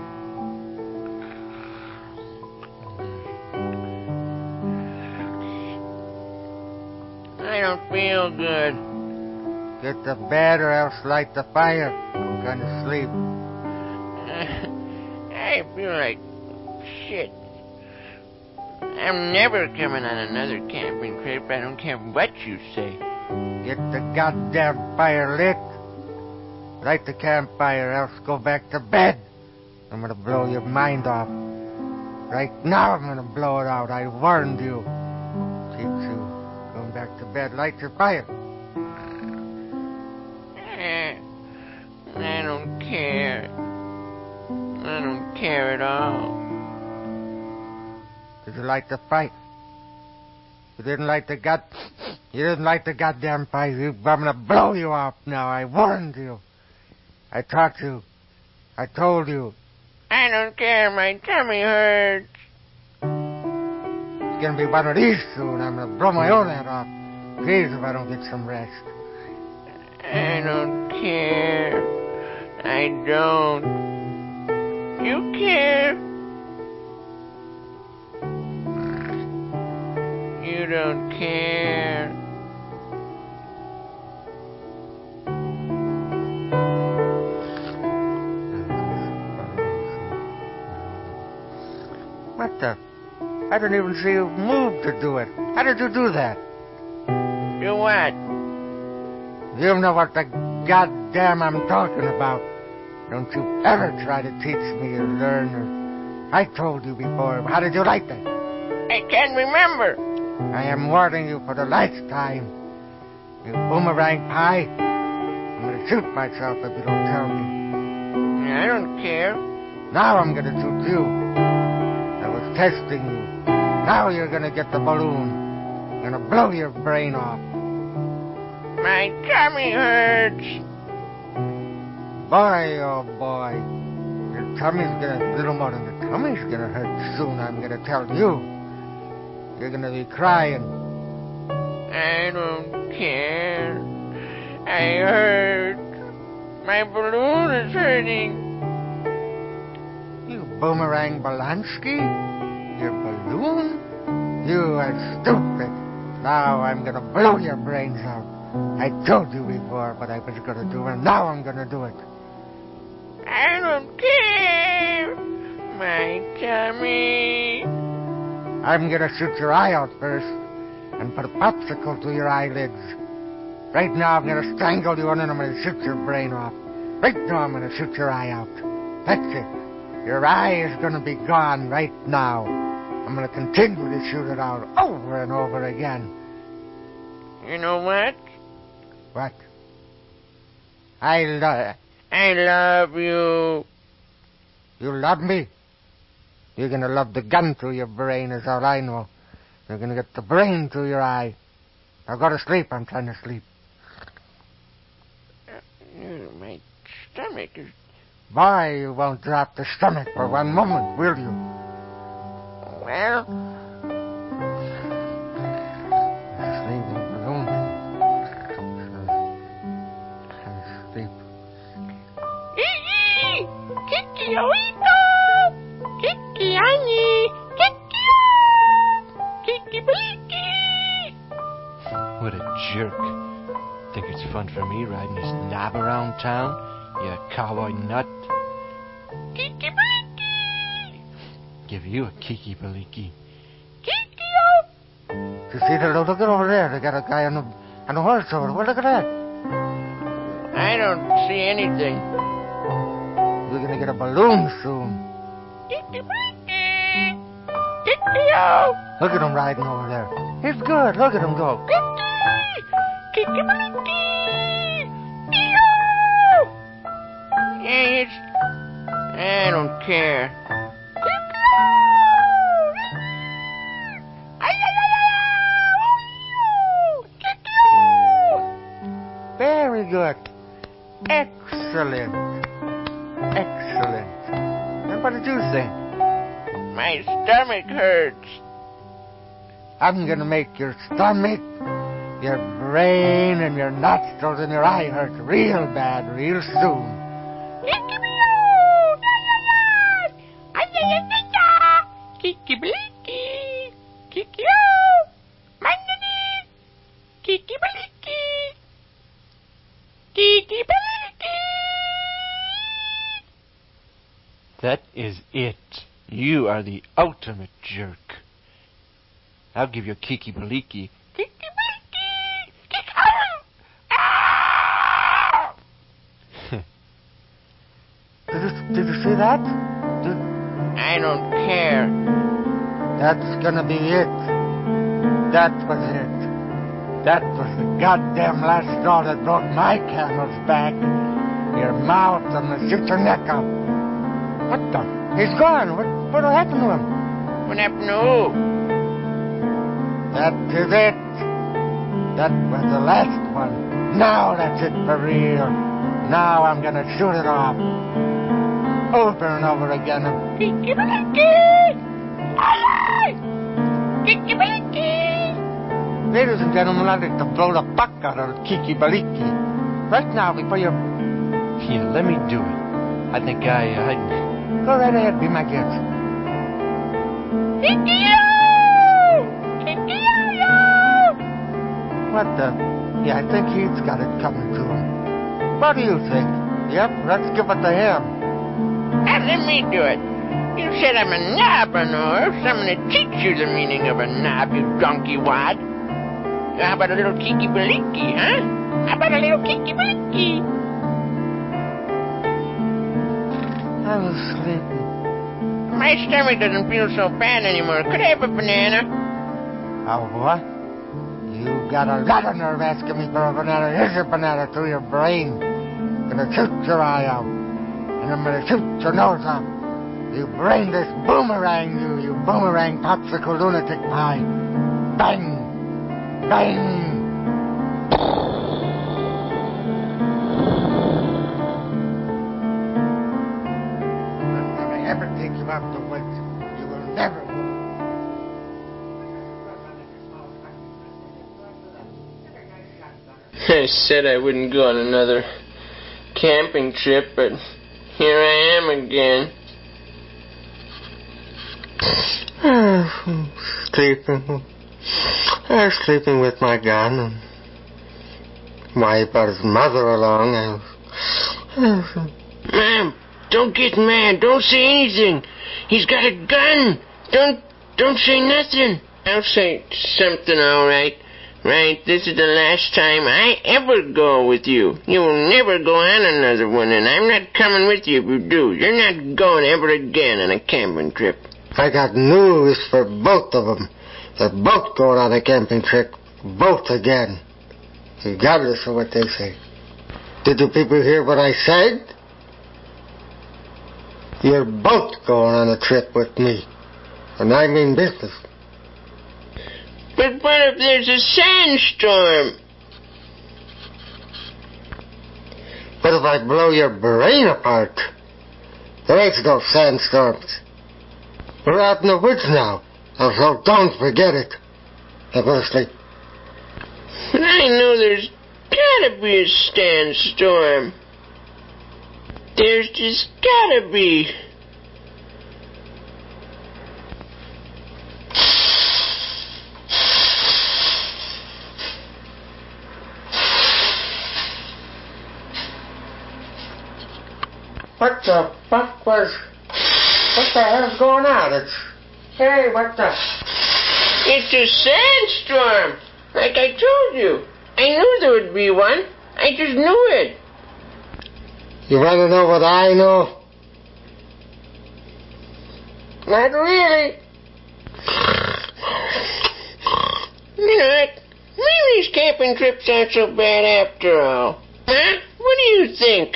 Speaker 14: I don't feel good.
Speaker 11: Get to bed or else light the fire. I'm gonna sleep.
Speaker 14: I feel like shit. I'm never coming on another camping trip. I don't care what you say.
Speaker 11: Get the goddamn fire lit. Light the campfire, else go back to bed. I'm gonna blow your mind off. Right now I'm gonna blow it out. I warned you. Keep you going back to bed. Light your fire.
Speaker 14: I don't care. I don't care at all.
Speaker 11: Did you light the fire? You didn't light the goddamn fire. I'm gonna blow you off now. I warned you. I taught you. I told you.
Speaker 14: I don't care. My tummy hurts.
Speaker 11: It's gonna be one of these soon. I'm gonna blow my own head off. Please, if I don't get some rest.
Speaker 14: I don't care. I don't. You care? You don't care.
Speaker 11: What the? I didn't even see you move to do it. How did you do that?
Speaker 14: Do what?
Speaker 11: You know what the goddamn I'm talking about. Don't you ever try to teach me or learn or... I told you before. How did you like that?
Speaker 14: I can't remember.
Speaker 11: I am warning you for the last time. You boomerang pie. I'm gonna shoot myself if you don't tell me.
Speaker 14: I don't care.
Speaker 11: Now I'm gonna shoot you. I was testing you. Now you're gonna get the balloon. I'm gonna blow your brain off.
Speaker 14: My tummy hurts.
Speaker 11: Boy, oh boy. Your tummy's gonna... Little more than the tummy's gonna hurt soon, I'm gonna tell you. You're gonna be crying.
Speaker 14: I don't care. I hurt. My balloon is hurting.
Speaker 11: You boomerang Balansky? Your balloon? You are stupid. Now I'm gonna blow your brains out. I told you before what I was gonna do, and now I'm gonna do it.
Speaker 14: I don't care. My tummy.
Speaker 11: I'm gonna shoot your eye out first and put a popsicle through your eyelids. Right now I'm gonna strangle you and then I'm gonna shoot your brain off. Right now I'm gonna shoot your eye out. That's it. Your eye is gonna be gone right now. I'm gonna continue to shoot it out over and over again.
Speaker 14: You know what?
Speaker 11: What? I
Speaker 14: love you.
Speaker 11: You love me? You're gonna love the gun through your brain is all I know. You're gonna get the brain through your eye. Now go to sleep. I'm trying to sleep.
Speaker 14: My stomach is...
Speaker 11: Boy, you won't drop the stomach for one moment, will you?
Speaker 14: Well...
Speaker 11: Sleeping balloon. Sleep.
Speaker 14: Kiki-oito! Kiki-ani! Kiki-o! Kiki-bliki!
Speaker 15: What a jerk. Think it's fun for me riding his knob around town? You cowboy nut.
Speaker 14: Kiki-bliki!
Speaker 15: Give you a kiki-baliki.
Speaker 14: Kiki-o!
Speaker 11: You see the look over there? They got a guy on a horse over there. Well, look at that.
Speaker 14: I don't see anything.
Speaker 11: We're gonna get a balloon soon.
Speaker 14: Kiki-bliki! Kiki-o!
Speaker 11: Look at him riding over there. He's good. Look at him go.
Speaker 14: Kiki-bliki! Hey, I don't care.
Speaker 11: Very good. Excellent. Excellent. And what did you think?
Speaker 14: My stomach hurts.
Speaker 11: I'm gonna make your stomach, your brain, and your nostrils and your eye hurt real bad real soon.
Speaker 14: Kiki-bliki! Kiki-o! Mandani! Kiki-bliki! Kiki-bliki!
Speaker 15: That is it. You are the ultimate jerk. I'll give you a kiki-baliki.
Speaker 14: Kiki-bliki!
Speaker 11: Did you see that?
Speaker 14: I don't care.
Speaker 11: That's gonna be it. That was it. That was the goddamn last straw that broke my camel's back. Your mouth, I'm gonna shoot your neck out. What the? He's gone. What happened to him?
Speaker 14: What happened to who?
Speaker 11: That is it. That was the last one. Now that's it for real. Now I'm gonna shoot it off. Over and over again.
Speaker 14: Kiki-bliki! Aye! Kiki-bliki!
Speaker 11: Ladies and gentlemen, I'd like to blow the fuck out of Kiki-baliki. Right now, before you...
Speaker 15: Here, let me do it. I think
Speaker 11: Go right ahead, be my guest.
Speaker 14: Kiki-o! Kiki-o!
Speaker 11: What the... Yeah, I think he's got it coming to him. What do you think? Yep, let's give it to him.
Speaker 14: Let me do it. You said I'm a knob-a-nor. I'm going to teach you the meaning of a knob, you donkey wad. How about a little kiki-baliki, huh? How about a little kiki-baliki?
Speaker 11: I was sleeping.
Speaker 14: My stomach doesn't feel so bad anymore. Could I have a banana?
Speaker 11: Oh, what? You got a lot of nerve asking me for a banana. Here's a banana through your brain. Gonna shoot your eye out. And I'm gonna shoot your nose off. You brainless boomerang, you boomerang popsicle lunatic pie. Bang! Bang! I'll never ever take you out the woods. You will never go.
Speaker 14: I said I wouldn't go on another camping trip, but here I am again.
Speaker 11: Sleeping with my gun and my his mother along.
Speaker 14: I'm Don't get mad. Don't say anything. He's got a gun. Don't say nothing. I'll say something, all right. Right, this is the last time I ever go with you. You will never go on another one, and I'm not coming with you if you do. You're not going ever again on a camping trip.
Speaker 11: I got news for both of them. They're both going on a camping trip. Both again. Regardless of what they say. Did you people hear what I said? You're both going on a trip with me. And I mean business.
Speaker 14: But what if there's a sandstorm?
Speaker 11: What if I blow your brain apart? There ain't no sandstorms. We're out in the woods now, so don't forget it. Now go to sleep.
Speaker 14: But I know there's gotta be a sandstorm. There's just gotta be.
Speaker 11: What the fuck was... What the hell's going on? Hey, what the...
Speaker 14: It's a sandstorm! Like I told you. I knew there would be one. I just knew it.
Speaker 11: You want to know what I know?
Speaker 14: Not really. You know what? Maybe these camping trips aren't so bad after all. Huh? What do you think?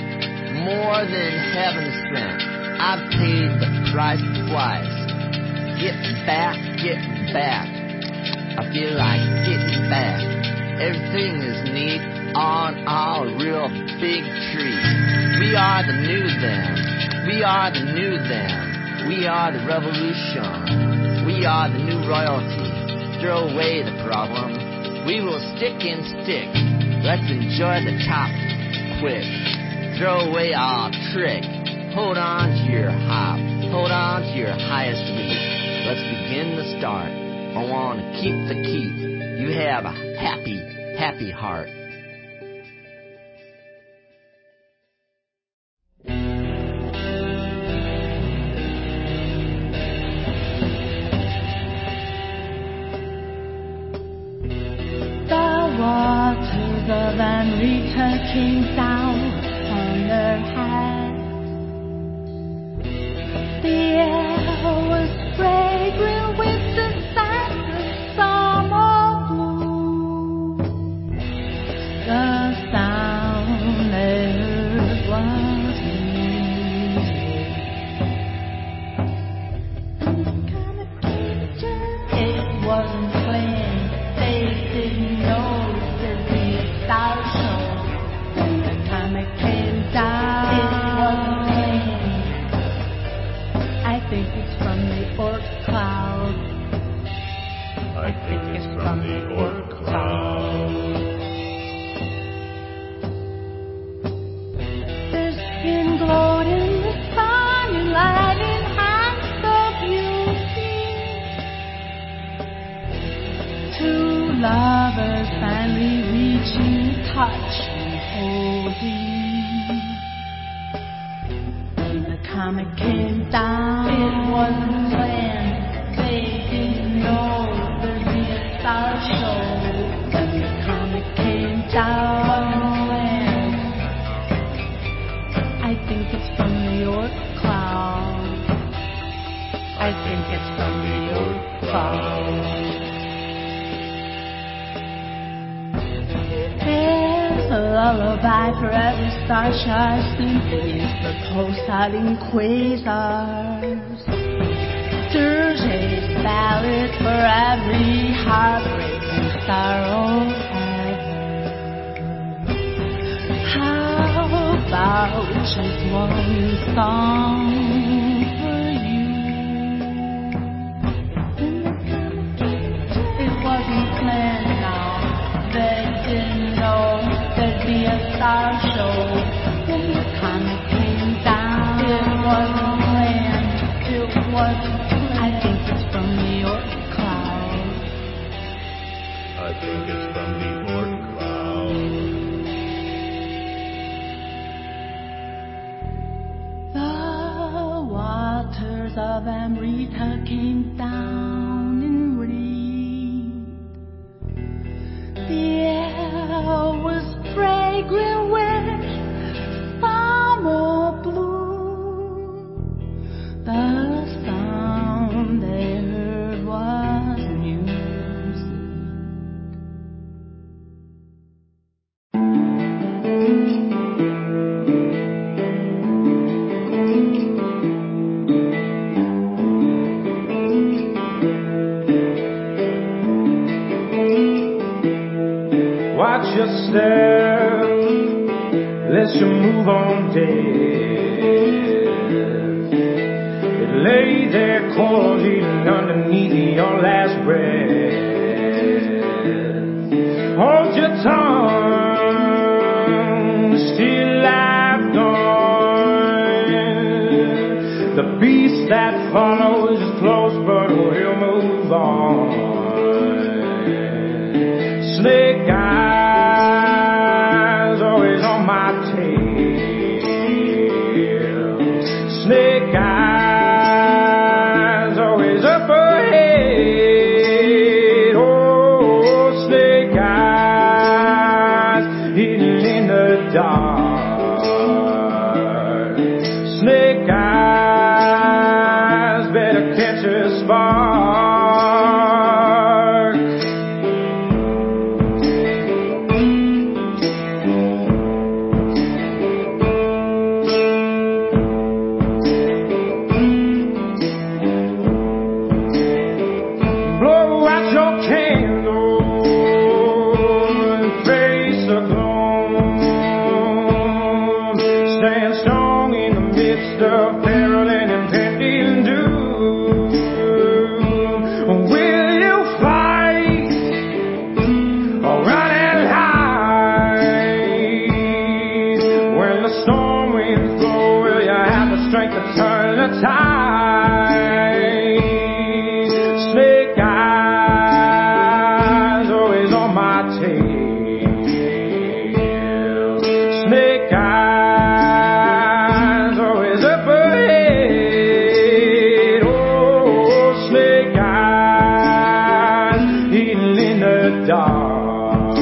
Speaker 6: More than heaven sent. I've paid the price twice. getting back. I feel like getting back. Everything is neat on our real big tree. We are the new them. We are the new them. We are the revolution. We are the new royalty. Throw away the problem. We will stick and stick. Let's enjoy the top quick. Throw away our trick. Hold on to your hop. Hold on to your highest beat. Let's begin the start. I want to keep the keep. You have a happy, happy heart.
Speaker 7: The waters of Amrita came down on their heads. The air was fragrant with the scent of summer bloom. The sound they heard was music. It wasn't playing. They didn't know there'd be a star show. When the time it came down, it wasn't playing. I think it's from the Oort cloud. I think it's from the Oort cloud. Their skin glowed in the sun and light enhanced the beauty. Two lovers finally reaching touch and holding. When the comet came down, it wasn't planned. They didn't know there'd be a star show. When the comet came down, it wasn't planned. I think it's from the Oort cloud. I think it's from the Oort cloud. There's a lullaby for every star-shy symphony, the pulsating quasars. Sergei's ballad for every heartbreaking sorrow ever. How about just one song for you? It wasn't planned now. They didn't know there'd be a star show. When the comet came down, it wasn't planned. It wasn't planned. I think it's from the Oort cloud.
Speaker 2: I think it's from the Oort cloud.
Speaker 7: The waters of Amrita came down in rain. The air was fragrant with summer bloom. The sound they heard was music.
Speaker 12: Watch your step, lest you move on dead. It lay there cold, eating underneath your last breath. Hold your tongue, still life gone. The beast that follows is close, but we'll move on. Snake eyes always on my tail. Snake eyes always up ahead. Oh, snake eyes hidden in the dark. Snake eyes better catch a spark. song in the midst of peril and impending doom. Will you fight or run and hide? When the storm winds blow, will you have the strength to turn the tide? Snake eyes always on my tail. Snake eyes always up ahead. Oh, snake eyes hidden in the dark.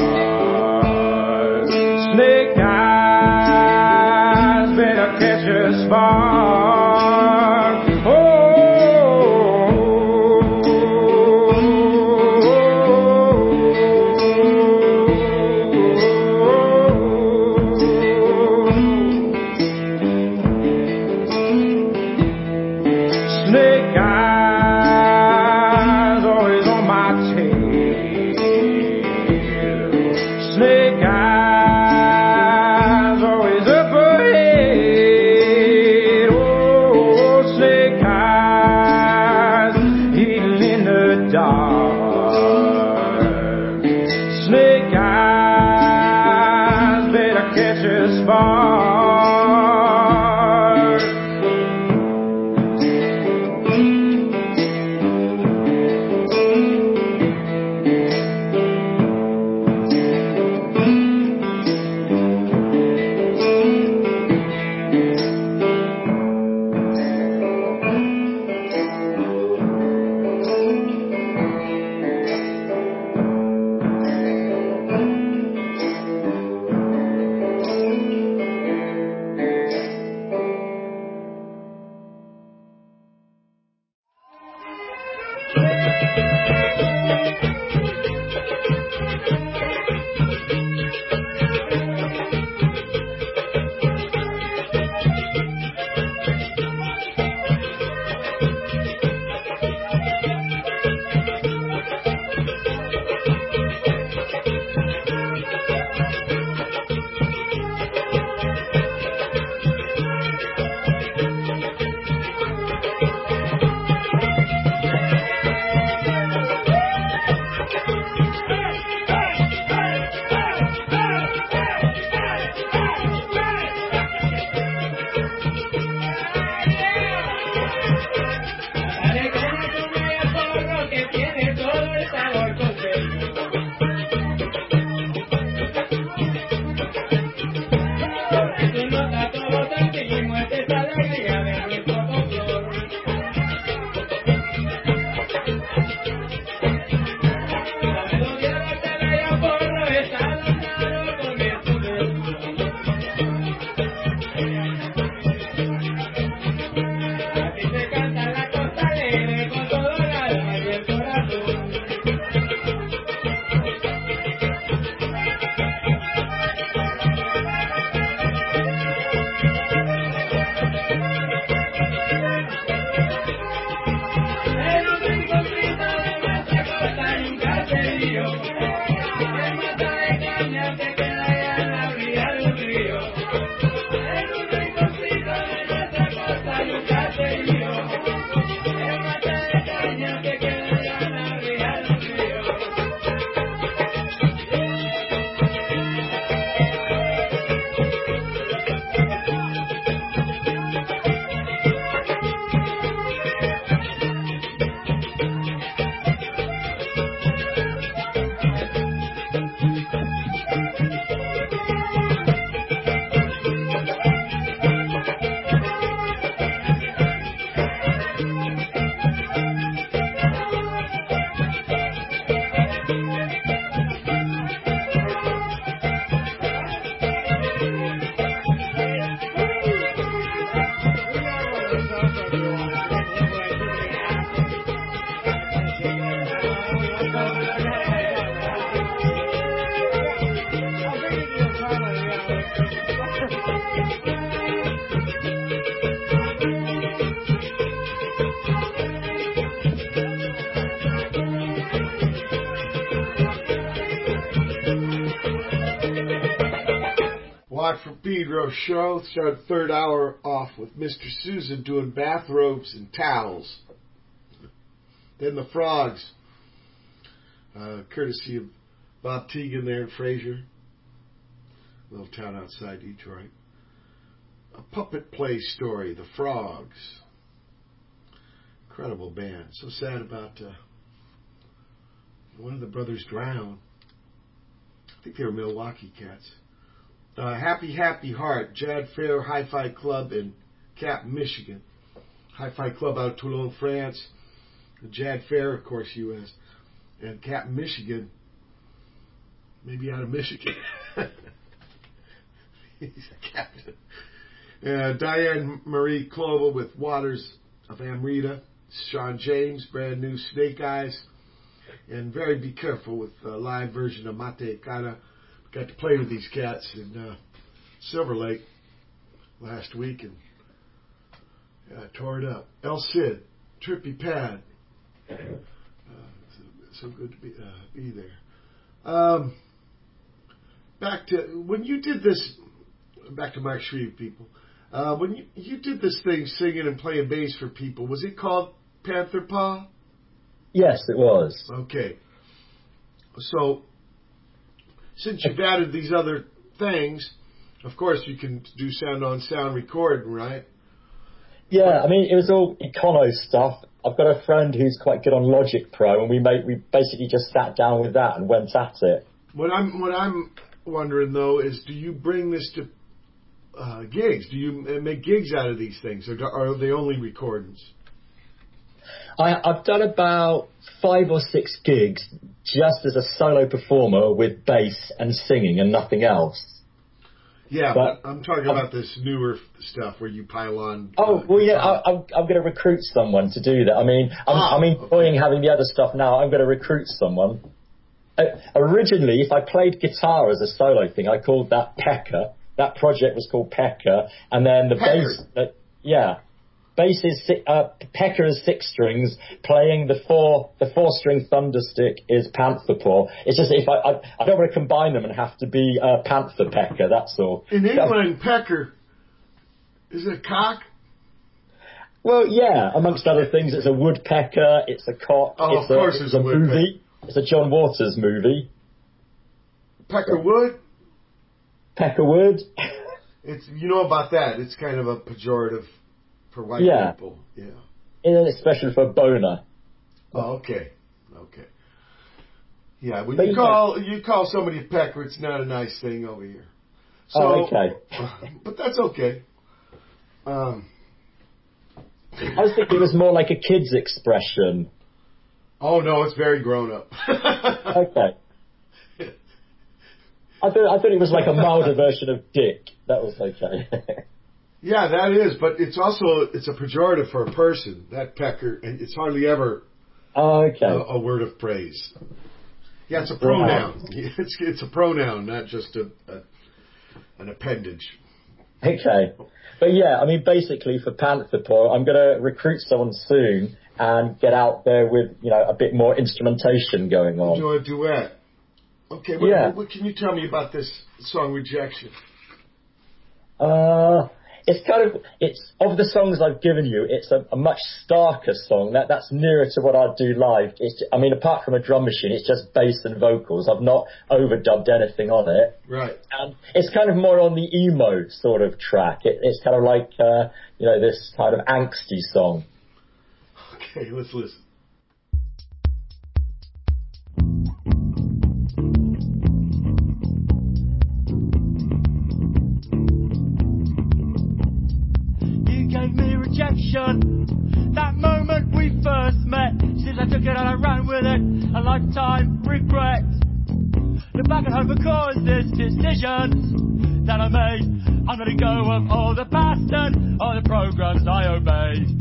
Speaker 12: Snake eyes better catch a spark. Snake eyes always on my tail. Snake eyes always up ahead. Oh,
Speaker 1: Pedro Show. Start third hour off with Mr. Susan doing bathrobes and towels. Then the Frogs, courtesy of Bob Teagan there in Fraser, little town outside Detroit. A puppet play story, The Frogs. Incredible band. So sad about one of the brothers drowned. I think they were Milwaukee cats. Happy Heart, Jad Fair Hi-Fi Club in Cap, Michigan. Hi-Fi Club out of Toulon, France. Jad Fair, of course, U.S. And Cap, Michigan. Maybe out of Michigan. He's a captain. Diane Marie Clover with Waters of Amrita. Sean James, brand new Snake Eyes. And very Be Careful with a live version of Mate Cara. Got to play with these cats in Silver Lake last week and tore it up. El Cid, Trippy Pad. So good to be there. Back to when you did this. Back to Mark Shreve, people. When you did this thing, singing and playing bass for people, was it called Panther Paw?
Speaker 3: Yes, it was.
Speaker 1: Okay. So, since you've added these other things, of course you can do sound on sound recording, right?
Speaker 3: Yeah, I mean, it was all econo stuff. I've got a friend who's quite good on Logic Pro, and we basically just sat down with that and went at it.
Speaker 1: What I'm wondering, though, is do you bring this to gigs? Do you make gigs out of these things, or are they only recordings?
Speaker 3: I've done about 5 or 6 gigs just as a solo performer with bass and singing and nothing else.
Speaker 1: Yeah, but I'm talking about this newer stuff where you pile on.
Speaker 3: I'm going to recruit someone to do that. I mean, I'm enjoying having the other stuff now. I'm going to recruit someone. Originally, if I played guitar as a solo thing, I called that Pekka. That project was called Pekka, and then the bass. Bass is Pekka is 6 strings. Playing the 4-string Thunderstick is Panther Paw. It's just if I don't want to combine them and have to be Panther Pekka. That's all.
Speaker 1: In England, Pecker is it a cock?
Speaker 3: Well, yeah. Amongst other things, it's a woodpecker. It's a cock.
Speaker 1: Oh, of course, it's a
Speaker 3: movie. It's a John Waters movie.
Speaker 1: Peckerwood.
Speaker 3: Peckerwood.
Speaker 1: It's about that. It's kind of a pejorative. For white people, yeah.
Speaker 3: And especially for boner.
Speaker 1: Oh, okay. Yeah, when you call somebody a pecker, it's not a nice thing over here. So,
Speaker 3: okay.
Speaker 1: But that's okay.
Speaker 3: I was thinking it was more like a kid's expression.
Speaker 1: Oh no, it's very grown up.
Speaker 3: Okay. I thought it was like a milder version of dick. That was okay.
Speaker 1: Yeah, that is, but it's a pejorative for a person, that pecker, and it's hardly ever a word of praise. Yeah, it's a pronoun. It's a pronoun, not just an appendage.
Speaker 3: Okay. But yeah, I mean, basically for Panther Paw, I'm going to recruit someone soon and get out there with, a bit more instrumentation going on.
Speaker 1: Do a duet. Okay, what can you tell me about this song, Rejection?
Speaker 3: It's of the songs I've given you, it's a much starker song. That's nearer to what I'd do live. Apart from a drum machine, it's just bass and vocals. I've not overdubbed anything on it.
Speaker 1: Right.
Speaker 3: And it's kind of more on the emo sort of track. It's kind of like, this kind of angsty song.
Speaker 1: Okay, let's listen.
Speaker 2: That moment we first met, since I took it and I ran with it, a lifetime regret. Look back at home because there's decisions that I made. I'm letting go of all the past and all the programs I obeyed.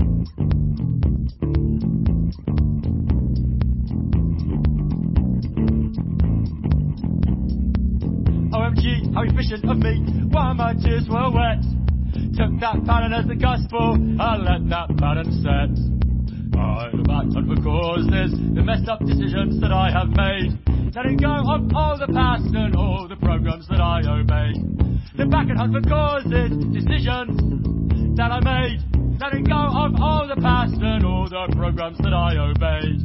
Speaker 2: OMG, how efficient of me, why my tears were wet. Took that pattern as the gospel, I let that pattern set. I'm back on for causes, the messed up decisions that I have made. Letting go of all the past and all the programs that I obeyed. Look back and hunt for causes, decisions that I made. Letting go of all the past and all the programs that I obeyed.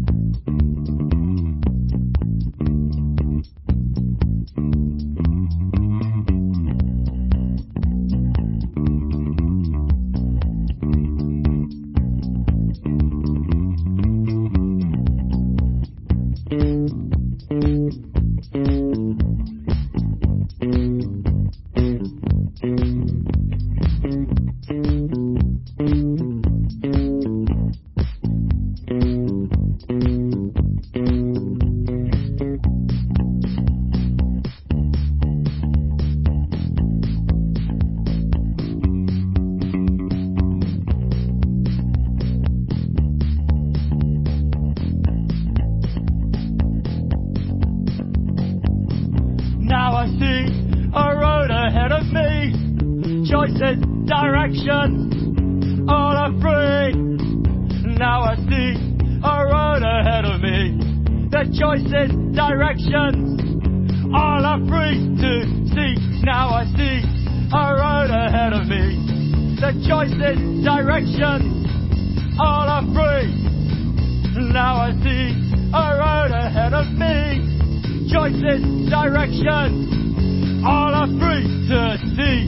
Speaker 2: Now I see a road ahead of me. Choices, directions, all are free. Now I see a road ahead of me. The choices, directions, all are free to see. Now I see a road ahead of me. The choices, directions, all are free. Now I see a road ahead of me. Choices, directions, all are free to see.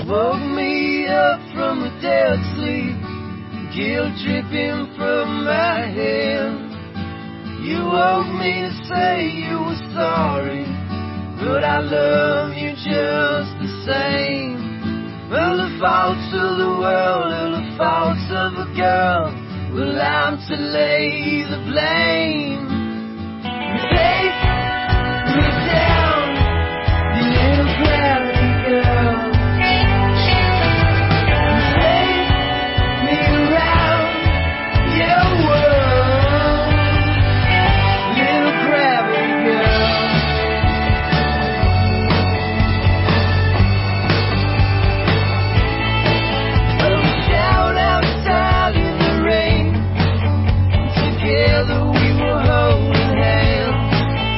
Speaker 6: Woke me up from a dead sleep, guilt dripping from my hand. You woke me to say you were sorry, but I love you just the same. Well, the faults of the world are the faults of a girl. Well, I'm to lay the blame. Take me down, you little gravity girl. Take me around your world, little gravity girl. Shout outside in the rain. Together we were holding hands.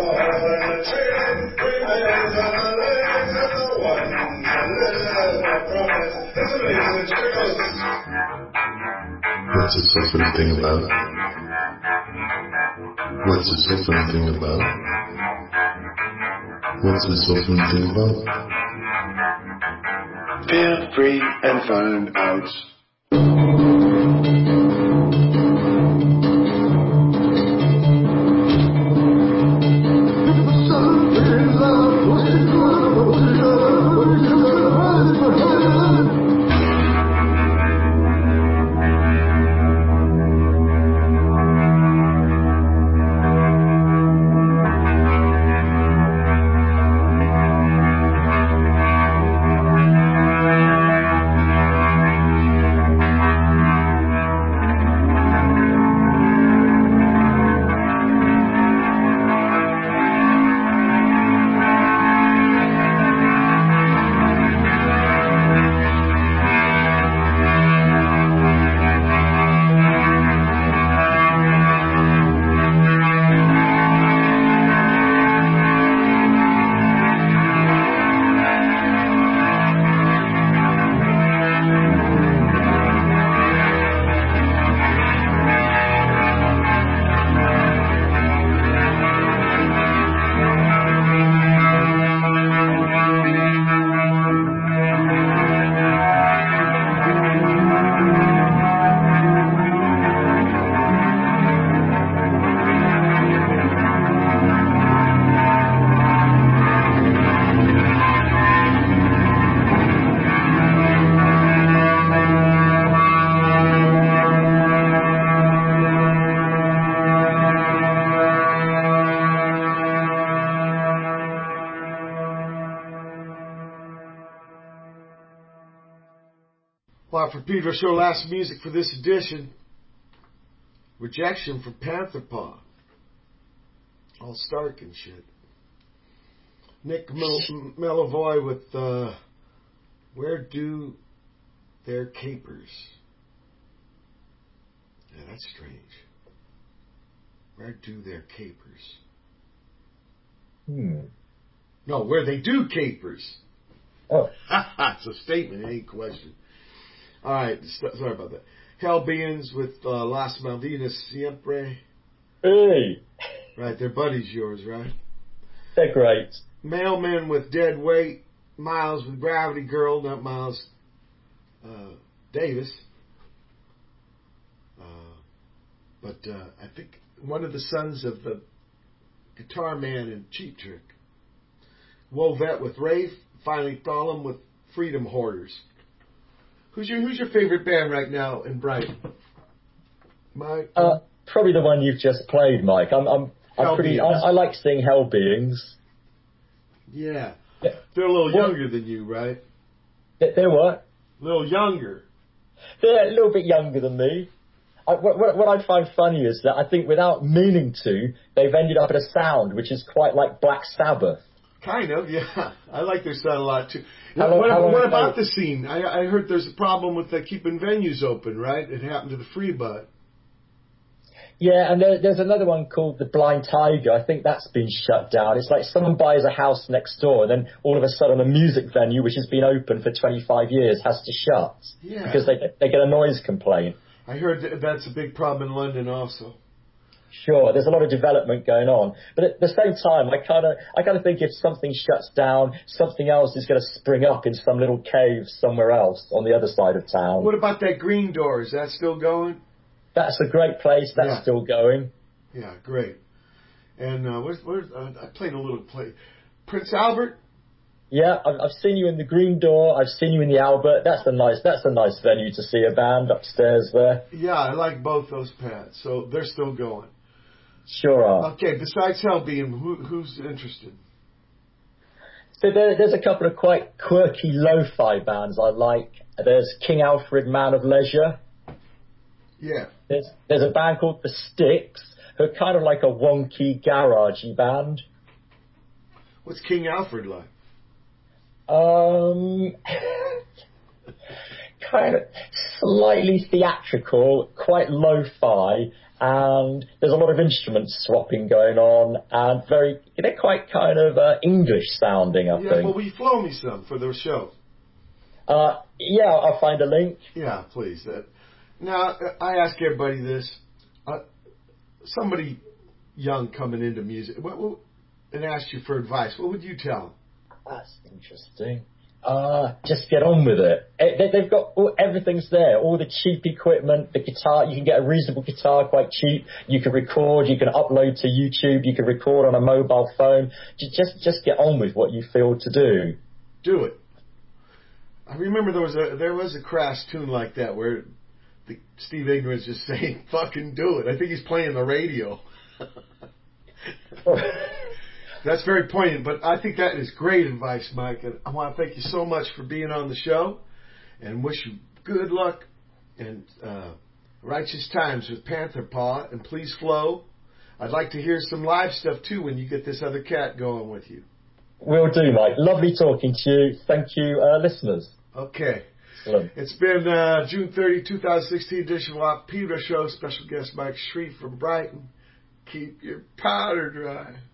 Speaker 16: What's the so funny thing about? What's the so funny thing about? What's the so funny thing about? Feel free and find out.
Speaker 1: For Pedro Show, last music for this edition. Rejection from Panther Paw. All Stark and shit. Nick Melavoy with Where Do Their Capers? Yeah, that's strange. Where do their capers? No, where they do capers.
Speaker 3: Oh.
Speaker 1: It's a statement, it ain't a question. All right, sorry about that. Hellbeings with Las Malvinas Siempre.
Speaker 3: Hey!
Speaker 1: Right, they're buddies yours, right?
Speaker 3: They're great.
Speaker 1: Mailmen with Dead Weight. Miles with Gravity Girl, not Miles Davis. But I think one of the sons of the Guitar Man in Cheap Trick. Wovette with Rafe. Finally Thalum with Freedom Hoarders. Who's your favorite band right now in Brighton? Mike?
Speaker 3: Probably the one you've just played, Mike. I like seeing Hellbeings.
Speaker 1: Yeah. They're a little younger than you, right?
Speaker 3: They're what?
Speaker 1: A little younger.
Speaker 3: They're a little bit younger than me. What I find funny is that I think without meaning to, they've ended up at a sound which is quite like Black Sabbath.
Speaker 1: Kind of, yeah. I like their sound a lot, too. What about the scene? I heard there's a problem with keeping venues open, right? It happened to the Free Bud.
Speaker 3: Yeah, and there's another one called the Blind Tiger. I think that's been shut down. It's like someone buys a house next door, and then all of a sudden a music venue, which has been open for 25 years, has to shut.
Speaker 1: Yeah.
Speaker 3: Because they get a noise complaint.
Speaker 1: I heard that's a big problem in London also.
Speaker 3: Sure, there's a lot of development going on, but at the same time, I kind of think if something shuts down, something else is going to spring up in some little cave somewhere else on the other side of town.
Speaker 1: What about that Green Door? Is that still going?
Speaker 3: That's a great place. That's still going.
Speaker 1: Yeah, great. And I played a little play. Prince Albert.
Speaker 3: Yeah, I've seen you in the Green Door. I've seen you in the Albert. That's a nice venue to see a band upstairs there.
Speaker 1: Yeah, I like both those pads, so they're still going.
Speaker 3: Sure are.
Speaker 1: Okay, besides Hellbeing, who's interested?
Speaker 3: So there's a couple of quite quirky lo-fi bands I like. There's King Alfred, Man of Leisure.
Speaker 1: Yeah.
Speaker 3: There's a band called The Sticks, who are kind of like a wonky, garagey band.
Speaker 1: What's King Alfred like?
Speaker 3: Kind of slightly theatrical, quite lo-fi, and there's a lot of instrument swapping going on, and they're quite kind of English sounding, I think.
Speaker 1: Well, will you flow me some for the show?
Speaker 3: Yeah, I'll find a link.
Speaker 1: Yeah, please. Now, I ask everybody this. Somebody young coming into music, and asked you for advice, what would you tell them?
Speaker 3: That's interesting. Just get on with it. They've got everything's there. All the cheap equipment, the guitar. You can get a reasonable guitar quite cheap. You can record. You can upload to YouTube. You can record on a mobile phone. Just get on with what you feel to do.
Speaker 1: Do it. I remember there was a crass tune like that where Steve Ignorant's just saying, "Fucking do it." I think he's playing the radio. That's very poignant, but I think that is great advice, Mike. And I want to thank you so much for being on the show and wish you good luck and righteous times with Panther Paw. And please flow. I'd like to hear some live stuff, too, when you get this other cat going with you.
Speaker 3: Will do, Mike. Lovely talking to you. Thank you, listeners.
Speaker 1: Okay.
Speaker 3: Excellent.
Speaker 1: It's been June 30, 2016 edition of Pedro Show. Special guest Mike Shreve from Brighton. Keep your powder dry.